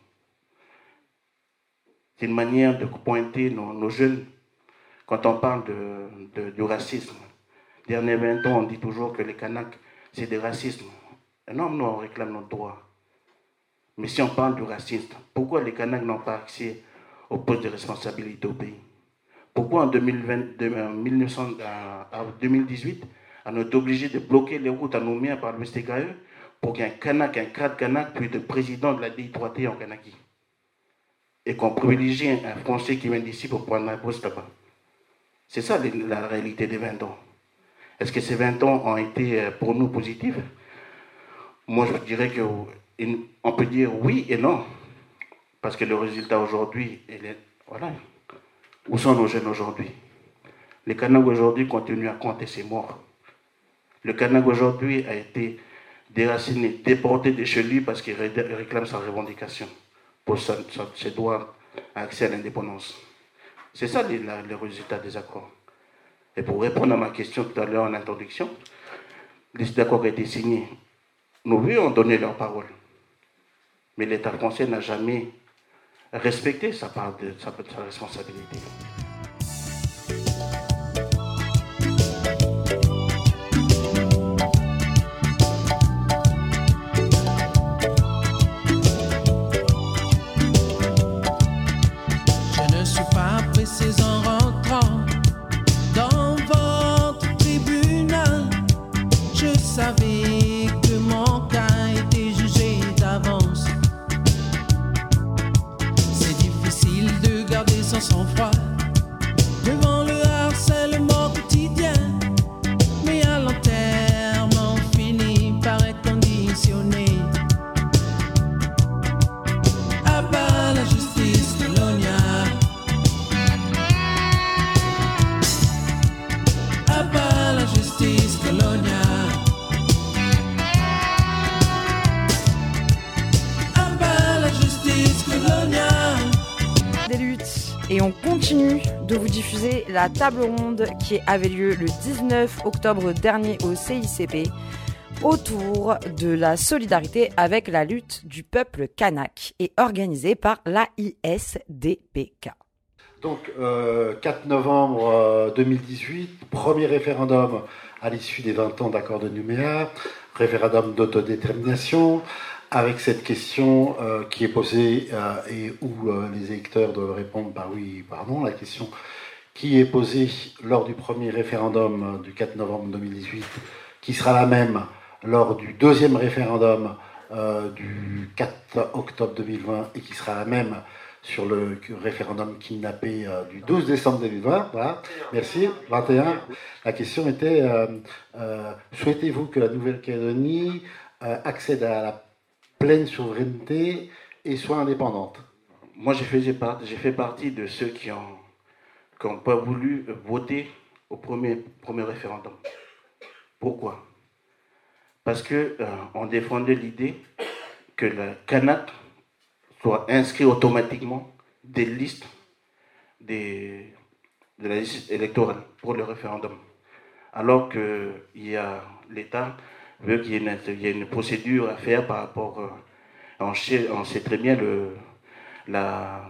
S10: C'est une manière de pointer nos, nos jeunes quand on parle de, de, du racisme. Derniers vingt ans, on dit toujours que les Kanaks, c'est des racistes. Non, nous, on réclame notre droit. Mais si on parle du racisme, pourquoi les Kanaks n'ont pas accès aux postes de responsabilité au pays? Pourquoi en deux mille vingt, mille neuf cents, à deux mille dix-huit, on est obligé de bloquer les routes à Nouméa par l'O S T K E pour qu'un Kanak, un crade Kanak, puisse être président de la D I trois T en Kanaki? Et qu'on privilégie un Français qui vient d'ici pour prendre un poste là-bas. C'est ça la réalité des vingt ans. Est-ce que ces vingt ans ont été pour nous positifs? Moi, je dirais qu'on peut dire oui et non. Parce que le résultat aujourd'hui, voilà. Où sont nos jeunes aujourd'hui? Les Kanaks aujourd'hui continuent à compter ses morts. Le Kanak aujourd'hui a été déraciné, déporté de chez lui parce qu'il réclame sa revendication pour ses droits à accès à l'indépendance. C'est ça les, la, les résultats des accords. Et pour répondre à ma question tout à l'heure en introduction, les accords ont été signés. Nos vieux ont donné leur parole. Mais l'État français n'a jamais respecté sa part de sa, de sa responsabilité.
S11: En rentrant dans votre tribunal, je savais que mon cas était jugé d'avance. C'est difficile de garder son sang-froid devant le harcèlement quotidien, mais à long terme on finit par être conditionné. À bas la justice coloniale.
S5: Et on continue de vous diffuser la table ronde qui avait lieu le dix-neuf octobre dernier au C I C P autour de la solidarité avec la lutte du peuple kanak et organisée par l'A I S D P K.
S6: Donc, euh, quatre novembre euh, deux mille dix-huit, premier référendum à l'issue des vingt ans d'accord de Nouméa, référendum d'autodétermination, avec cette question euh, qui est posée euh, et où euh, les électeurs doivent répondre par oui, par non. La question qui est posée lors du premier référendum du quatre novembre deux mille dix-huit, qui sera la même lors du deuxième référendum euh, du quatre octobre deux mille vingt et qui sera la même sur le référendum kidnappé euh, du douze décembre deux mille vingt. Voilà, merci. vingt et un. La question était euh, euh, souhaitez-vous que la Nouvelle-Calédonie euh, accède à la pleine souveraineté et soit indépendante?
S10: Moi, j'ai fait, j'ai fait partie de ceux qui n'ont qui ont pas voulu voter au premier, premier référendum. Pourquoi? Parce qu'on euh, défendait l'idée que le Kanak soit inscrit automatiquement des listes des, de la liste électorale pour le référendum. Alors que il y a l'État veut qu'il y ait une, il y ait une procédure à faire par rapport... Euh, on, sait, on sait très bien le, la,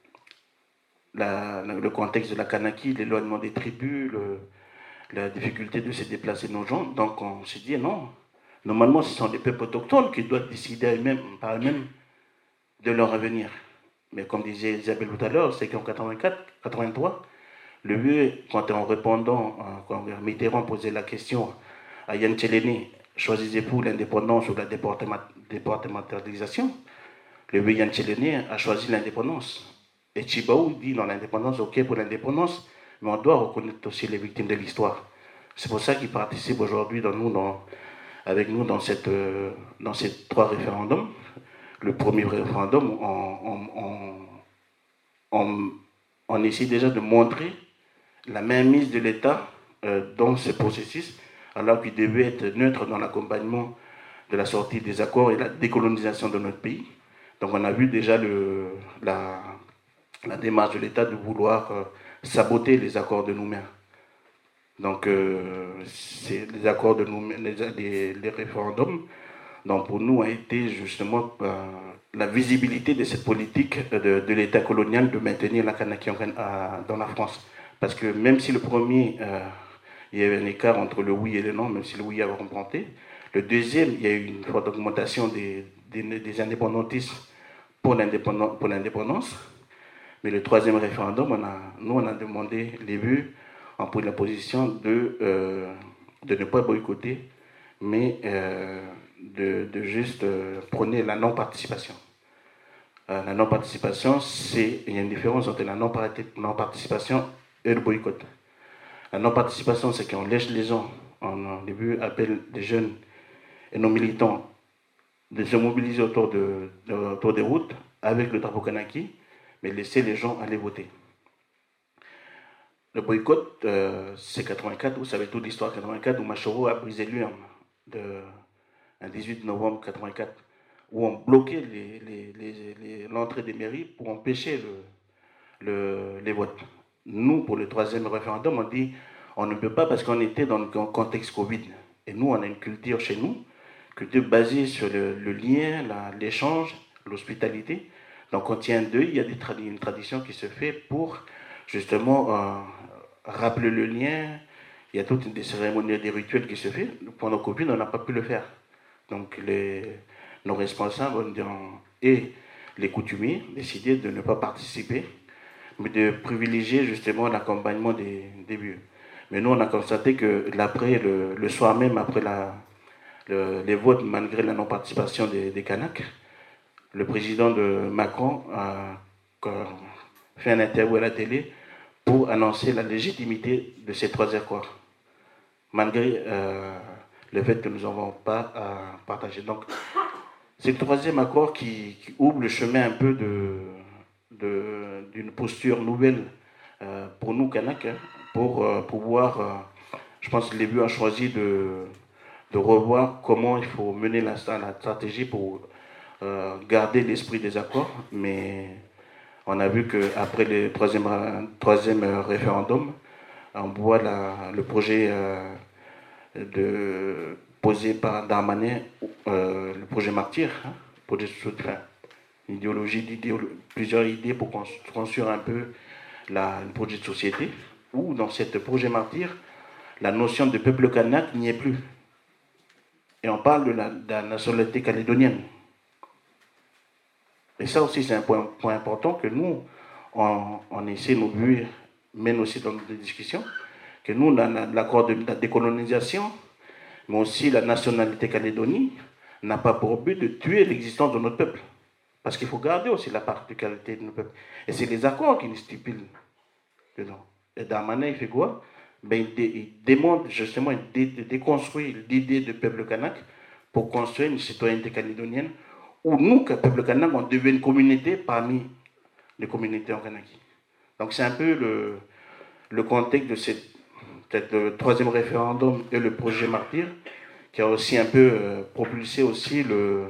S10: la, le contexte de la Kanaki, l'éloignement des tribus, le, la difficulté de se déplacer nos gens. Donc on s'est dit non, normalement ce sont les peuples autochtones qui doivent décider eux-mêmes, par eux-mêmes de leur avenir. Mais comme disait Isabelle tout à l'heure, c'est qu'en quatre-vingt-quatre, quatre-vingt-trois, le mieux, quand en répondant, quand Mitterrand posait la question à Yann Tchéléné, choisissez-vous l'indépendance ou la départementalisation, le vieux Yann Tchéléné a choisi l'indépendance. Et Chibaou dit dans l'indépendance, ok pour l'indépendance, mais on doit reconnaître aussi les victimes de l'histoire. C'est pour ça qu'ils participent aujourd'hui dans nous, dans, avec nous dans, cette, euh, dans ces trois référendums. Le premier référendum, on, on, on, on, on essaie déjà de montrer la mainmise de l'État euh, dans ce processus, alors qu'il devait être neutre dans l'accompagnement de la sortie des accords et la décolonisation de notre pays. Donc on a vu déjà le, la, la démarche de l'État de vouloir euh, saboter les accords de Nouméa. Donc euh, c'est les accords de Nouméa, les, les, les référendums Donc pour nous a été justement euh, la visibilité de cette politique de, de l'État colonial de maintenir la Kanaki dans la France. Parce que même si le premier, euh, il y avait un écart entre le oui et le non, même si le oui avait remporté, le deuxième, il y a eu une forte augmentation des, des, des indépendantistes pour l'indépendance. Mais le troisième référendum, on a, nous on a demandé les vues, on a pris la position de, euh, de ne pas boycotter, mais euh, de, de juste euh, prôner la non-participation. Euh, la non-participation, c'est, il y a une différence entre la non-participation et le boycott. La non-participation, c'est qu'on laisse les gens, on, au début, appelle les jeunes et nos militants de se mobiliser autour, de, de, autour des routes avec le drapeau Kanaki, mais laisser les gens aller voter. Le boycott, euh, c'est quatre-vingt-quatre, vous savez toute l'histoire quatre-vingt-quatre, où Machoro a brisé l'urne le dix-huit novembre quatre-vingt-quatre, où on bloquait les, les, les, les, l'entrée des mairies pour empêcher le, le, les votes. Nous, pour le troisième référendum, on dit on ne peut pas parce qu'on était dans le contexte Covid. Et nous, on a une culture chez nous, culture basée sur le, le lien, la, l'échange, l'hospitalité. Donc on tient d'eux, il y a des trad- une tradition qui se fait pour justement euh, rappeler le lien. Il y a toutes des cérémonies, des rituels qui se font. Pendant le Covid, on n'a pas pu le faire. Donc les, nos responsables et les coutumiers décidaient de ne pas participer, mais de privilégier justement l'accompagnement des débuts. Mais nous, on a constaté que l'après, le, le soir même, après la, le, les votes, malgré la non-participation des, des Kanaks, le président de Macron a fait un interview à la télé pour annoncer la légitimité de ces trois accords, malgré euh, le fait que nous n'avons pas à partager. Donc, c'est le troisième accord qui, qui ouvre le chemin un peu de, de, d'une posture nouvelle euh, pour nous, Kanaks, hein, pour euh, pouvoir, euh, je pense que l'E B U a choisi de, de revoir comment il faut mener la, la stratégie pour euh, garder l'esprit des accords, mais on a vu qu'après le troisième, troisième référendum, on voit la, le projet euh, de, posé par Darmanin, euh, le projet Martyr, hein, projet de enfin, une idéologie, d'idéolo- plusieurs idées pour construire un peu la, le projet de société, où dans ce projet Martyr, la notion de peuple kanak n'y est plus. Et on parle de la, de la nationalité calédonienne. Et ça aussi, c'est un point, point important que nous, on, on essaie de nous buer, mène aussi dans des discussions, que nous, la, la, l'accord de la décolonisation, mais aussi la nationalité Calédonie, n'a pas pour but de tuer l'existence de notre peuple. Parce qu'il faut garder aussi la particularité de notre peuple. Et c'est les accords qui nous stipulent dedans. Et Darmanin, il fait quoi? Ben, il, dé, il démontre justement, il dé, déconstruit l'idée de peuple kanak pour construire une citoyenneté calédonienne où nous, que peuple kanak, on devient une communauté parmi les communautés en Kanaki. Donc c'est un peu le, le contexte de cette, peut-être le troisième référendum et le projet Martyr qui a aussi un peu euh, propulsé aussi le,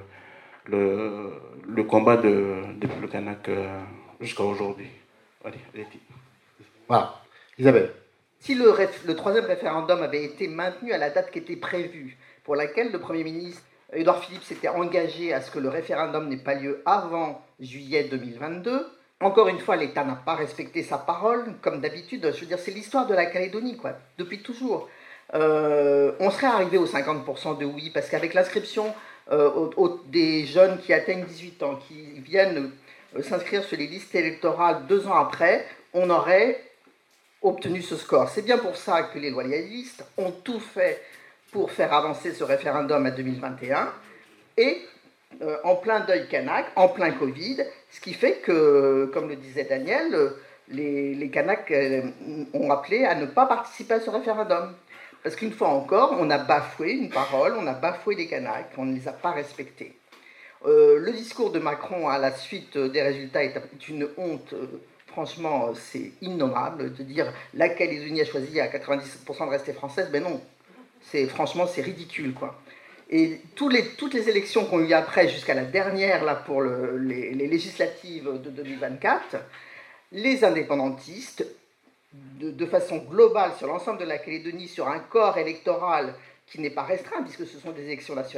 S10: le, le combat de, de peuple kanak euh, jusqu'à aujourd'hui. Allez, allez.
S9: Voilà. Isabelle. Si le, réf- le troisième référendum avait été maintenu à la date qui était prévue, pour laquelle le Premier ministre Édouard Philippe s'était engagé à ce que le référendum n'ait pas lieu avant juillet deux mille vingt-deux, encore une fois, l'État n'a pas respecté sa parole, comme d'habitude. Je veux dire, c'est l'histoire de la Calédonie, quoi, depuis toujours. Euh, on serait arrivé aux cinquante pour cent de oui, parce qu'avec l'inscription euh, au, au, des jeunes qui atteignent dix-huit ans, qui viennent euh, s'inscrire sur les listes électorales deux ans après, on aurait obtenu ce score. C'est bien pour ça que les loyalistes ont tout fait pour faire avancer ce référendum à deux mille vingt et un, et euh, en plein deuil kanak, en plein Covid, ce qui fait que, comme le disait Daniel, les, les Kanaks euh, ont appelé à ne pas participer à ce référendum. Parce qu'une fois encore, on a bafoué une parole, on a bafoué les Kanaks, on ne les a pas respectés. Euh, le discours de Macron à la suite des résultats est une honte. Franchement, c'est innommable de dire la Calédonie a choisi à quatre-vingt-dix pour cent de rester française. Ben non, c'est, franchement, c'est ridicule, quoi. Et tous les, toutes les élections qu'on a eues après, jusqu'à la dernière, là, pour le, les, les législatives de deux mille vingt-quatre, les indépendantistes, de, de façon globale sur l'ensemble de la Calédonie, sur un corps électoral qui n'est pas restreint, puisque ce sont des élections nationales,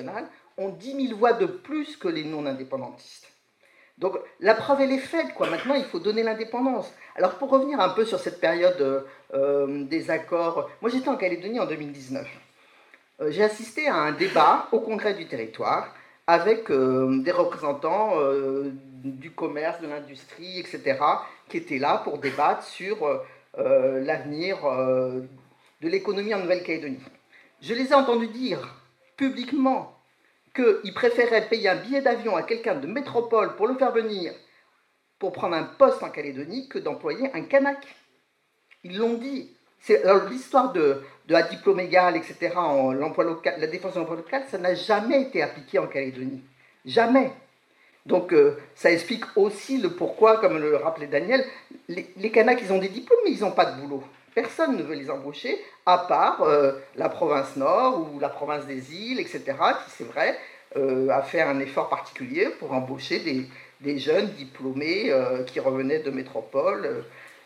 S9: ont dix mille voix de plus que les non-indépendantistes. Donc la preuve, elle est faite, quoi. Maintenant, il faut donner l'indépendance. Alors pour revenir un peu sur cette période euh, des accords, moi j'étais en Calédonie en deux mille dix-neuf. Euh, j'ai assisté à un débat au Congrès du territoire avec euh, des représentants euh, du commerce, de l'industrie, et cetera, qui étaient là pour débattre sur euh, l'avenir euh, de l'économie en Nouvelle-Calédonie. Je les ai entendus dire publiquement qu'ils préféraient payer un billet d'avion à quelqu'un de métropole pour le faire venir pour prendre un poste en Calédonie que d'employer un Kanak. Ils l'ont dit. C'est, alors, l'histoire de, de la diplôme égal, et cetera, en, l'emploi local, la défense de l'emploi local, ça n'a jamais été appliqué en Calédonie. Jamais. Donc euh, ça explique aussi le pourquoi, comme le rappelait Daniel, les, les Kanaks, ils ont des diplômes, mais ils n'ont pas de boulot. Personne ne veut les embaucher, à part euh, la province Nord ou la province des îles, et cetera, qui, c'est vrai, euh, a fait un effort particulier pour embaucher des, des jeunes diplômés euh, qui revenaient de métropole. Euh.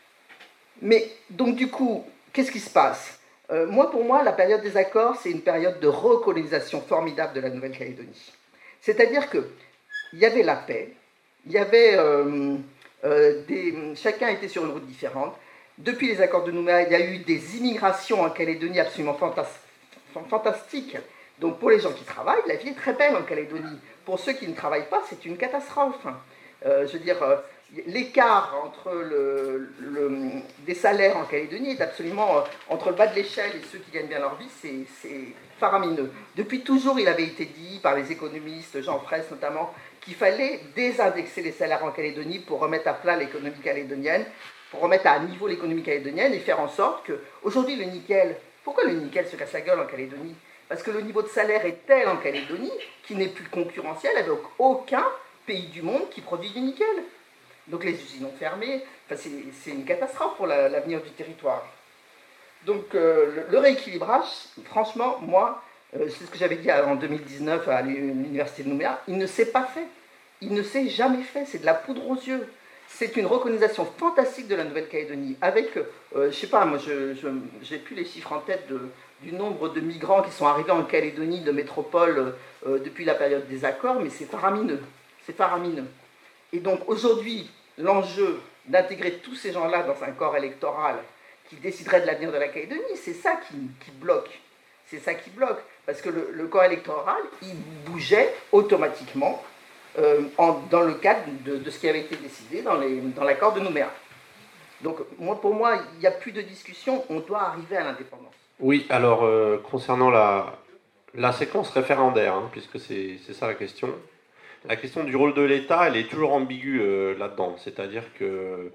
S9: Mais donc du coup, qu'est-ce qui se passe ? euh, Moi, pour moi, la période des accords, c'est une période de recolonisation formidable de la Nouvelle-Calédonie. C'est-à-dire qu'il y avait la paix, il y avait euh, euh, des, chacun était sur une route différente. Depuis les accords de Nouméa, il y a eu des immigrations en Calédonie absolument fantas- fantastiques. Donc pour les gens qui travaillent, la vie est très belle en Calédonie. Pour ceux qui ne travaillent pas, c'est une catastrophe. Euh, je veux dire, euh, l'écart entre le, le, des salaires en Calédonie est absolument... Euh, entre le bas de l'échelle et ceux qui gagnent bien leur vie, c'est, c'est faramineux. Depuis toujours, il avait été dit par les économistes, Jean Fraisse notamment, qu'il fallait désindexer les salaires en Calédonie pour remettre à plat l'économie calédonienne, pour remettre à niveau l'économie calédonienne et faire en sorte que, aujourd'hui, le nickel, pourquoi le nickel se casse la gueule en Calédonie ? Parce que le niveau de salaire est tel en Calédonie qu'il n'est plus concurrentiel avec aucun pays du monde qui produit du nickel. Donc les usines ont fermé, enfin, c'est, c'est une catastrophe pour la, l'avenir du territoire. Donc euh, le, le rééquilibrage, franchement, moi, euh, c'est ce que j'avais dit en deux mille dix-neuf à l'université de Nouméa, il ne s'est pas fait. Il ne s'est jamais fait, c'est de la poudre aux yeux. C'est une recolonisation fantastique de la Nouvelle-Calédonie, avec, euh, je ne sais pas, moi, je n'ai plus les chiffres en tête de, du nombre de migrants qui sont arrivés en Calédonie de métropole euh, depuis la période des accords, mais c'est faramineux, c'est faramineux. Et donc aujourd'hui, l'enjeu d'intégrer tous ces gens-là dans un corps électoral qui déciderait de l'avenir de la Calédonie, c'est ça qui, qui bloque. C'est ça qui bloque, parce que le, le corps électoral, il bougeait automatiquement Euh, en, dans le cadre de, de ce qui avait été décidé dans, les, dans l'accord de Nouméa. Donc moi, pour moi, il n'y a plus de discussion, on doit arriver à l'indépendance.
S7: Oui, alors euh, concernant la, la séquence référendaire, hein, puisque c'est, c'est ça la question, la question du rôle de l'État, elle est toujours ambiguë euh, là-dedans, c'est-à-dire que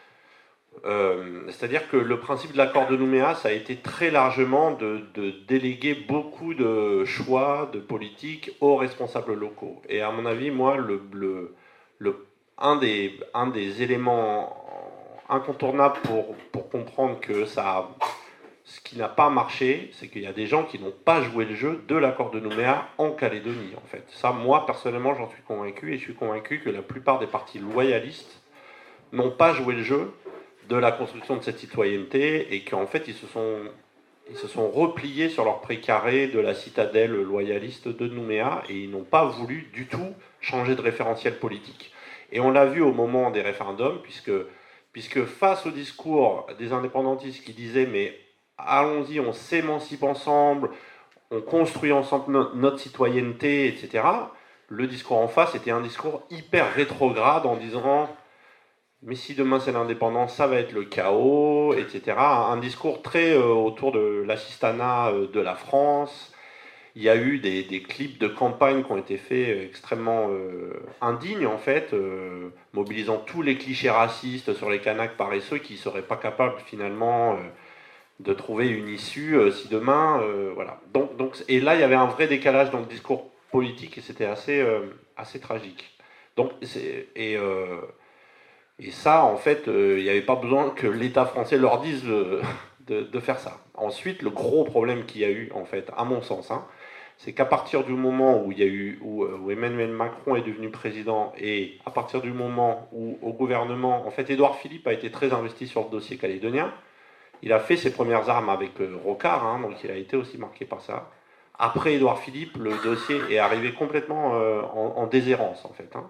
S7: Euh, c'est-à-dire que le principe de l'accord de Nouméa, ça a été très largement de, de déléguer beaucoup de choix de politique aux responsables locaux. Et à mon avis, moi, le, le, le, un, des, un des éléments incontournables pour, pour comprendre que ça, ce qui n'a pas marché, c'est qu'il y a des gens qui n'ont pas joué le jeu de l'accord de Nouméa en Calédonie, en fait. Ça, moi, personnellement, j'en suis convaincu, et je suis convaincu que la plupart des partis loyalistes n'ont pas joué le jeu de la construction de cette citoyenneté, et qu'en fait, ils se sont, ils se sont repliés sur leur précaré de la citadelle loyaliste de Nouméa, et ils n'ont pas voulu du tout changer de référentiel politique. Et on l'a vu au moment des référendums, puisque, puisque face au discours des indépendantistes qui disaient « mais allons-y, on s'émancipe ensemble, on construit ensemble no- notre citoyenneté, et cetera » Le discours en face était un discours hyper rétrograde en disant « mais si demain c'est l'indépendance, ça va être le chaos, et cetera » Un discours très euh, autour de l'assistanat euh, de la France. Il y a eu des, des clips de campagne qui ont été faits euh, extrêmement euh, indignes, en fait, euh, mobilisant tous les clichés racistes sur les Kanaks paresseux qui ne seraient pas capables, finalement, euh, de trouver une issue euh, si demain... Euh, voilà. Donc, donc, et là, il y avait un vrai décalage dans le discours politique, et c'était assez, euh, assez tragique. Donc, c'est... Et... Euh, Et ça, en fait, il euh, n'y avait pas besoin que l'État français leur dise euh, de, de faire ça. Ensuite, le gros problème qu'il y a eu, en fait, à mon sens, hein, c'est qu'à partir du moment où, il y a eu, où, où Emmanuel Macron est devenu président, et à partir du moment où, au gouvernement, en fait, Édouard Philippe a été très investi sur le dossier calédonien, il a fait ses premières armes avec euh, Rocard, hein, donc il a été aussi marqué par ça. Après Édouard Philippe, le dossier est arrivé complètement euh, en, en déshérence, en fait. Hein.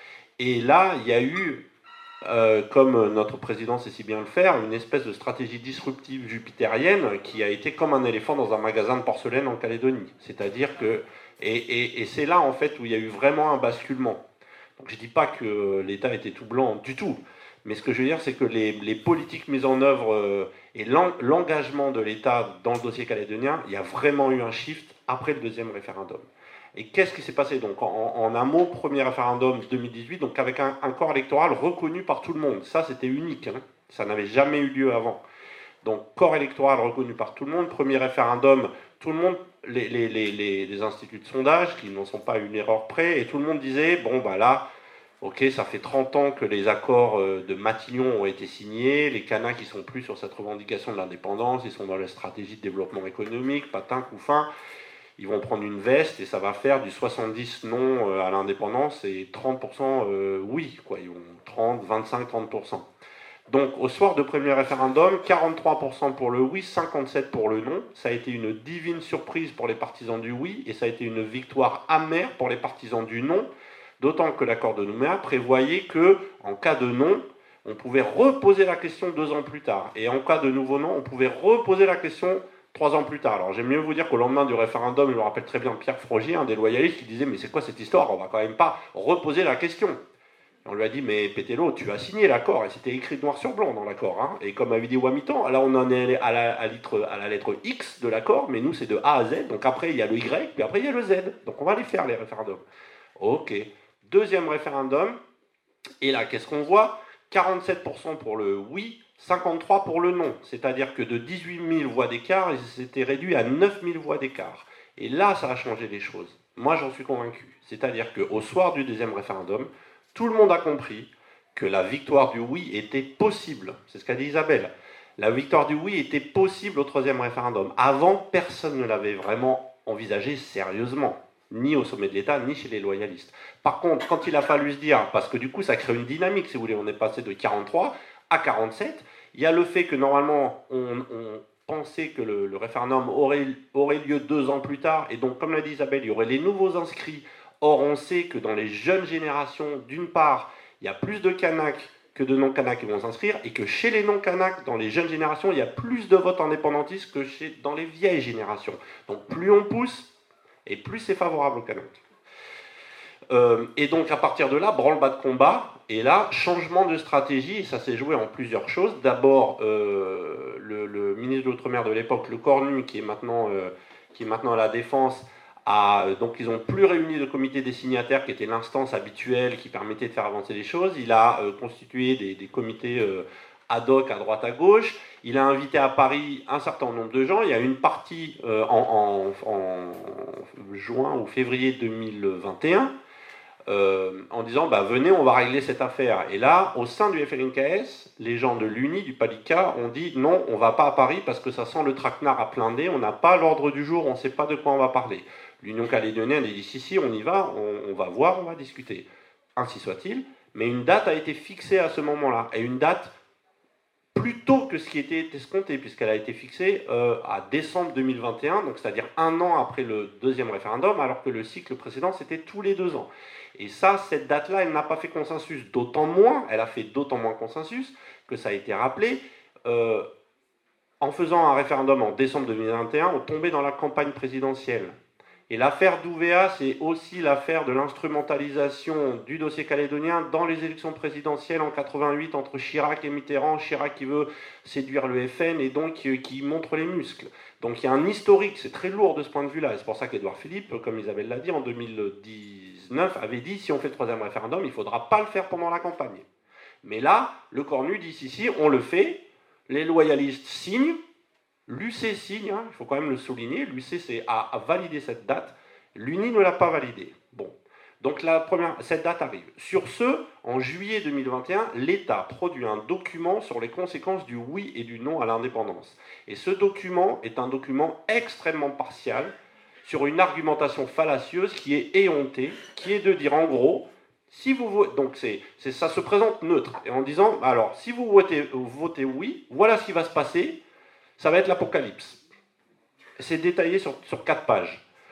S7: Et là, il y a eu, euh, comme notre président sait si bien le faire, une espèce de stratégie disruptive jupitérienne qui a été comme un éléphant dans un magasin de porcelaine en Calédonie. C'est-à-dire que... Et, et, et c'est là, en fait, où il y a eu vraiment un basculement. Donc je ne dis pas que l'État était tout blanc du tout, mais ce que je veux dire, c'est que les, les politiques mises en œuvre euh, et l'engagement de l'État dans le dossier calédonien, il y a vraiment eu un shift après le deuxième référendum. Et qu'est-ce qui s'est passé donc en, en un mot, premier référendum deux mille dix-huit, donc avec un, un corps électoral reconnu par tout le monde. Ça, c'était unique, hein. Ça n'avait jamais eu lieu avant. Donc corps électoral reconnu par tout le monde, premier référendum, tout le monde, les, les, les, les, les instituts de sondage qui n'en sont pas à une erreur près, et tout le monde disait, bon bah là, ok, ça fait trente ans que les accords de Matignon ont été signés, les Kanaks qui sont plus sur cette revendication de l'indépendance, ils sont dans la stratégie de développement économique, patin, couffin, ils vont prendre une veste et ça va faire du soixante-dix non à l'indépendance et trente pour cent oui, quoi, ils vont trente, vingt-cinq, trente pour cent. Donc au soir de premier référendum, quarante-trois pour cent pour le oui, cinquante-sept pour cent pour le non. Ça a été une divine surprise pour les partisans du oui et ça a été une victoire amère pour les partisans du non, d'autant que l'accord de Nouméa prévoyait que, en cas de non, on pouvait reposer la question deux ans plus tard. Et en cas de nouveau non, on pouvait reposer la question trois ans plus tard. Alors j'aime mieux vous dire qu'au lendemain du référendum, je me rappelle très bien Pierre Frogier, un des loyalistes, qui disait « Mais c'est quoi cette histoire? On va quand même pas reposer la question ». On lui a dit, mais Pétello, tu as signé l'accord, et c'était écrit noir sur blanc dans l'accord. Hein. Et comme avait dit Wamitan, là on en est à la, à, litre, à la lettre X de l'accord, mais nous c'est de A à Z, donc après il y a le Y, puis après il y a le Z. Donc on va les faire les référendums. Ok. Deuxième référendum, et là qu'est-ce qu'on voit? quarante-sept pour cent pour le oui, cinquante-trois pour cent pour le non. C'est-à-dire que de dix-huit mille voix d'écart, ils s'étaient réduits à neuf mille voix d'écart. Et là ça a changé les choses. Moi j'en suis convaincu. C'est-à-dire qu'au soir du deuxième référendum, tout le monde a compris que la victoire du oui était possible. C'est ce qu'a dit Isabelle. La victoire du oui était possible au troisième référendum. Avant, personne ne l'avait vraiment envisagé sérieusement, ni au sommet de l'État, ni chez les loyalistes. Par contre, quand il a fallu se dire, parce que du coup ça crée une dynamique, si vous voulez, on est passé de quarante-trois à quarante-sept, il y a le fait que normalement on, on pensait que le, le référendum aurait, aurait lieu deux ans plus tard, et donc comme l'a dit Isabelle, il y aurait les nouveaux inscrits. Or, on sait que dans les jeunes générations, d'une part, il y a plus de Kanaks que de non-Kanaks qui vont s'inscrire, et que chez les non-Kanaks, dans les jeunes générations, il y a plus de votes indépendantistes que chez, dans les vieilles générations. Donc, plus on pousse, et plus c'est favorable aux Kanaks. Euh, et donc, à partir de là, branle-bas de combat, et là, changement de stratégie, et ça s'est joué en plusieurs choses. D'abord, euh, le, le ministre de l'Outre-mer de l'époque, Le Cornu, qui est maintenant, euh, qui est maintenant à la Défense, A, donc ils n'ont plus réuni le comité des signataires qui était l'instance habituelle qui permettait de faire avancer les choses. Il a euh, constitué des, des comités euh, ad hoc à droite à gauche. Il a invité à Paris un certain nombre de gens. Il y a une partie euh, en, en, en juin ou février deux mille vingt et un euh, en disant bah, venez, on va régler cette affaire. Et là, au sein du F L N K S, les gens de l'U N I, du Palika, ont dit non, on ne va pas à Paris parce que ça sent le traquenard à plein nez, on n'a pas l'ordre du jour, on ne sait pas de quoi on va parler. L'Union calédonienne a dit si, si, on y va, on, on va voir, on va discuter. Ainsi soit-il, mais une date a été fixée à ce moment-là, et une date plus tôt que ce qui était escompté, puisqu'elle a été fixée euh, à décembre deux mille vingt et un, donc c'est-à-dire un an après le deuxième référendum, alors que le cycle précédent, c'était tous les deux ans. Et ça, cette date-là, elle n'a pas fait consensus, d'autant moins, elle a fait d'autant moins consensus, que ça a été rappelé, euh, en faisant un référendum en décembre deux mille vingt et un, on tombait dans la campagne présidentielle. Et l'affaire d'Ouvéa, c'est aussi l'affaire de l'instrumentalisation du dossier calédonien dans les élections présidentielles en quatre-vingt-huit entre Chirac et Mitterrand. Chirac qui veut séduire le F N et donc qui montre les muscles. Donc il y a un historique, c'est très lourd de ce point de vue-là. Et c'est pour ça qu'Édouard Philippe, comme Isabelle l'a dit, en deux mille dix-neuf, avait dit si on fait le troisième référendum, il ne faudra pas le faire pendant la campagne. Mais là, le Cornu dit si, si, on le fait, les loyalistes signent, l'U C signe, hein, il faut quand même le souligner, l'U C a, a validé cette date, l'U N I ne l'a pas validée. Bon, donc la première, cette date arrive. Sur ce, en juillet deux mille vingt et un, l'État produit un document sur les conséquences du oui et du non à l'indépendance. Et ce document est un document extrêmement partial, sur une argumentation fallacieuse qui est éhontée, qui est de dire en gros, si vous donc c'est, c'est, ça se présente neutre, et en disant, alors si vous votez, vous votez oui, voilà ce qui va se passer, ça va être l'apocalypse. C'est détaillé sur, sur quatre pages.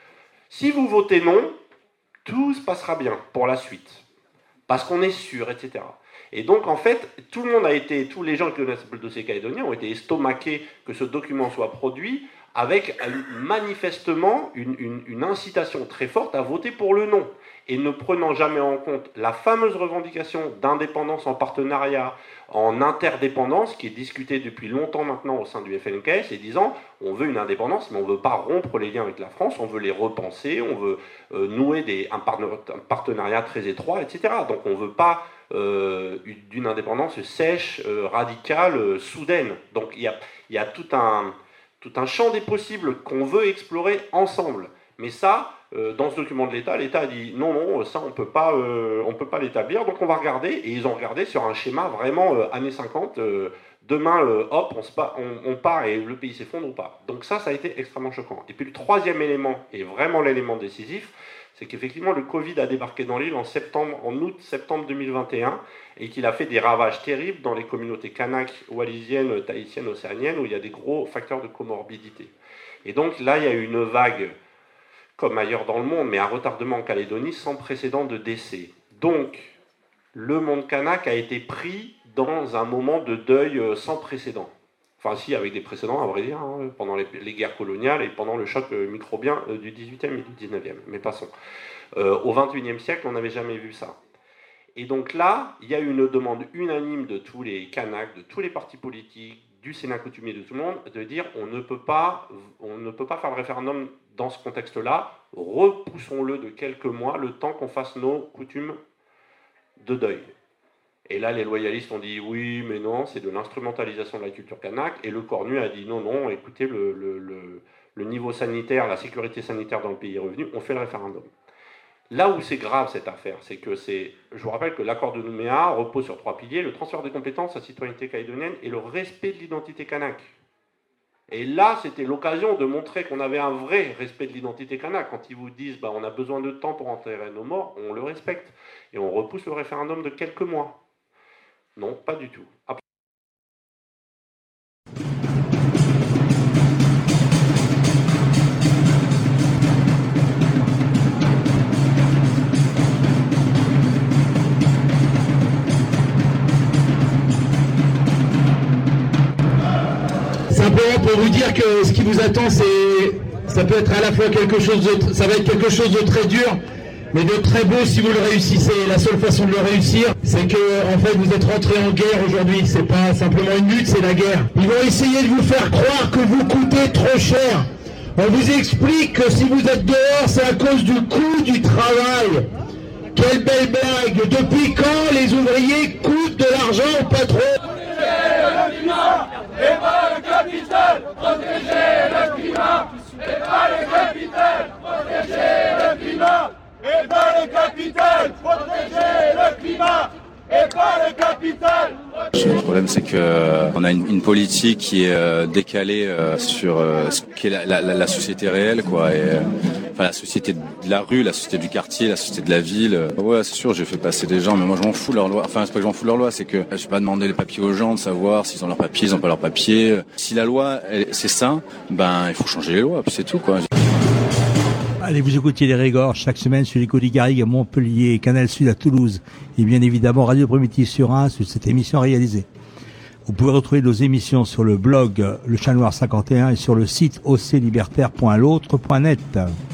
S7: Si vous votez non, tout se passera bien pour la suite. Parce qu'on est sûr, et cetera. Et donc, en fait, tout le monde a été, tous les gens qui connaissent le dossier calédonien ont été estomaqués que ce document soit produit avec manifestement une, une, une incitation très forte à voter pour le non. Et ne prenant jamais en compte la fameuse revendication d'indépendance en partenariat, en interdépendance, qui est discutée depuis longtemps maintenant au sein du F L N K S, et disant on veut une indépendance, mais on ne veut pas rompre les liens avec la France, on veut les repenser, on veut euh, nouer des, un, par, un partenariat très étroit, et cetera. Donc on ne veut pas euh, d'une indépendance sèche, euh, radicale, euh, soudaine. Donc il y a, y a tout un, tout un champ des possibles qu'on veut explorer ensemble. Mais ça, euh, dans ce document de l'État, l'État a dit non, non, ça on peut pas, euh, on peut pas l'établir, donc on va regarder, et ils ont regardé sur un schéma vraiment euh, années cinquante, euh, demain, euh, hop, on, se pa- on, on part et le pays s'effondre ou pas. Donc ça, ça a été extrêmement choquant. Et puis le troisième élément, et vraiment l'élément décisif, c'est qu'effectivement le Covid a débarqué dans l'île en septembre, en août-septembre deux mille vingt et un, et qu'il a fait des ravages terribles dans les communautés kanak, wallisiennes, tahitiennes, océaniennes, où il y a des gros facteurs de comorbidité. Et donc là, il y a eu une vague, comme ailleurs dans le monde, mais un retardement en Calédonie sans précédent de décès. Donc, le monde kanak a été pris dans un moment de deuil sans précédent. Enfin, si, avec des précédents, à vrai dire, hein, pendant les, les guerres coloniales et pendant le choc microbien du dix-huitième et du dix-neuvième. Mais passons. Euh, au vingt et unième siècle, on n'avait jamais vu ça. Et donc là, il y a eu une demande unanime de tous les kanaks, de tous les partis politiques, du Sénat coutumier, de tout le monde, de dire on ne peut pas, on ne peut pas faire le référendum dans ce contexte-là, repoussons-le de quelques mois, le temps qu'on fasse nos coutumes de deuil. Et là, les loyalistes ont dit oui, mais non, c'est de l'instrumentalisation de la culture kanak, et le Cornu a dit non, non, écoutez, le, le, le, le niveau sanitaire, la sécurité sanitaire dans le pays est revenu, on fait le référendum. Là où c'est grave cette affaire, c'est que c'est, je vous rappelle que l'accord de Nouméa repose sur trois piliers, le transfert des compétences, la citoyenneté calédonienne et le respect de l'identité kanak. Et là, c'était l'occasion de montrer qu'on avait un vrai respect de l'identité kanak. Quand ils vous disent bah, on a besoin de temps pour enterrer nos morts, on le respecte. Et on repousse le référendum de quelques mois. Non, pas du tout. Après...
S1: Simplement pour vous dire que ce qui vous attend, c'est, ça peut être à la fois quelque chose de, ça va être quelque chose de très dur, mais de très beau si vous le réussissez. La seule façon de le réussir, c'est que, en fait, vous êtes rentrés en guerre aujourd'hui. C'est pas simplement une lutte, c'est la guerre. Ils vont essayer de vous faire croire que vous coûtez trop cher. On vous explique que si vous êtes dehors, c'est à cause du coût du travail. Quelle belle blague! Depuis quand les ouvriers coûtent de l'argent au patron?
S2: Et pas le capital, protéger le climat. Et pas le capital, protéger le climat. Et pas le capital, protéger le climat. Et pas le capital.
S3: Le problème, c'est que euh, on a une, une politique qui est euh, décalée euh, sur euh, ce qu'est la, la, la société réelle, quoi. Et, euh, enfin, la société de la rue, la société du quartier, la société de la ville. Euh, ouais, c'est sûr, j'ai fait passer des gens, mais moi, je m'en fous de leur loi. Enfin, c'est pas que je m'en fous de leur loi, c'est que je vais pas demander les papiers aux gens de savoir s'ils ont leurs papiers, ils ont pas leurs papiers. Si la loi, elle, c'est ça, ben, il faut changer les lois, puis c'est tout, quoi.
S4: Allez, vous écoutez les Régors chaque semaine sur les Côtes Garrigues à Montpellier, Canal Sud à Toulouse et bien évidemment Radio Primitive sur un sur cette émission réalisée. Vous pouvez retrouver nos émissions sur le blog Le Chat Noir cinquante et un et sur le site o c libertaire point l'autre point net.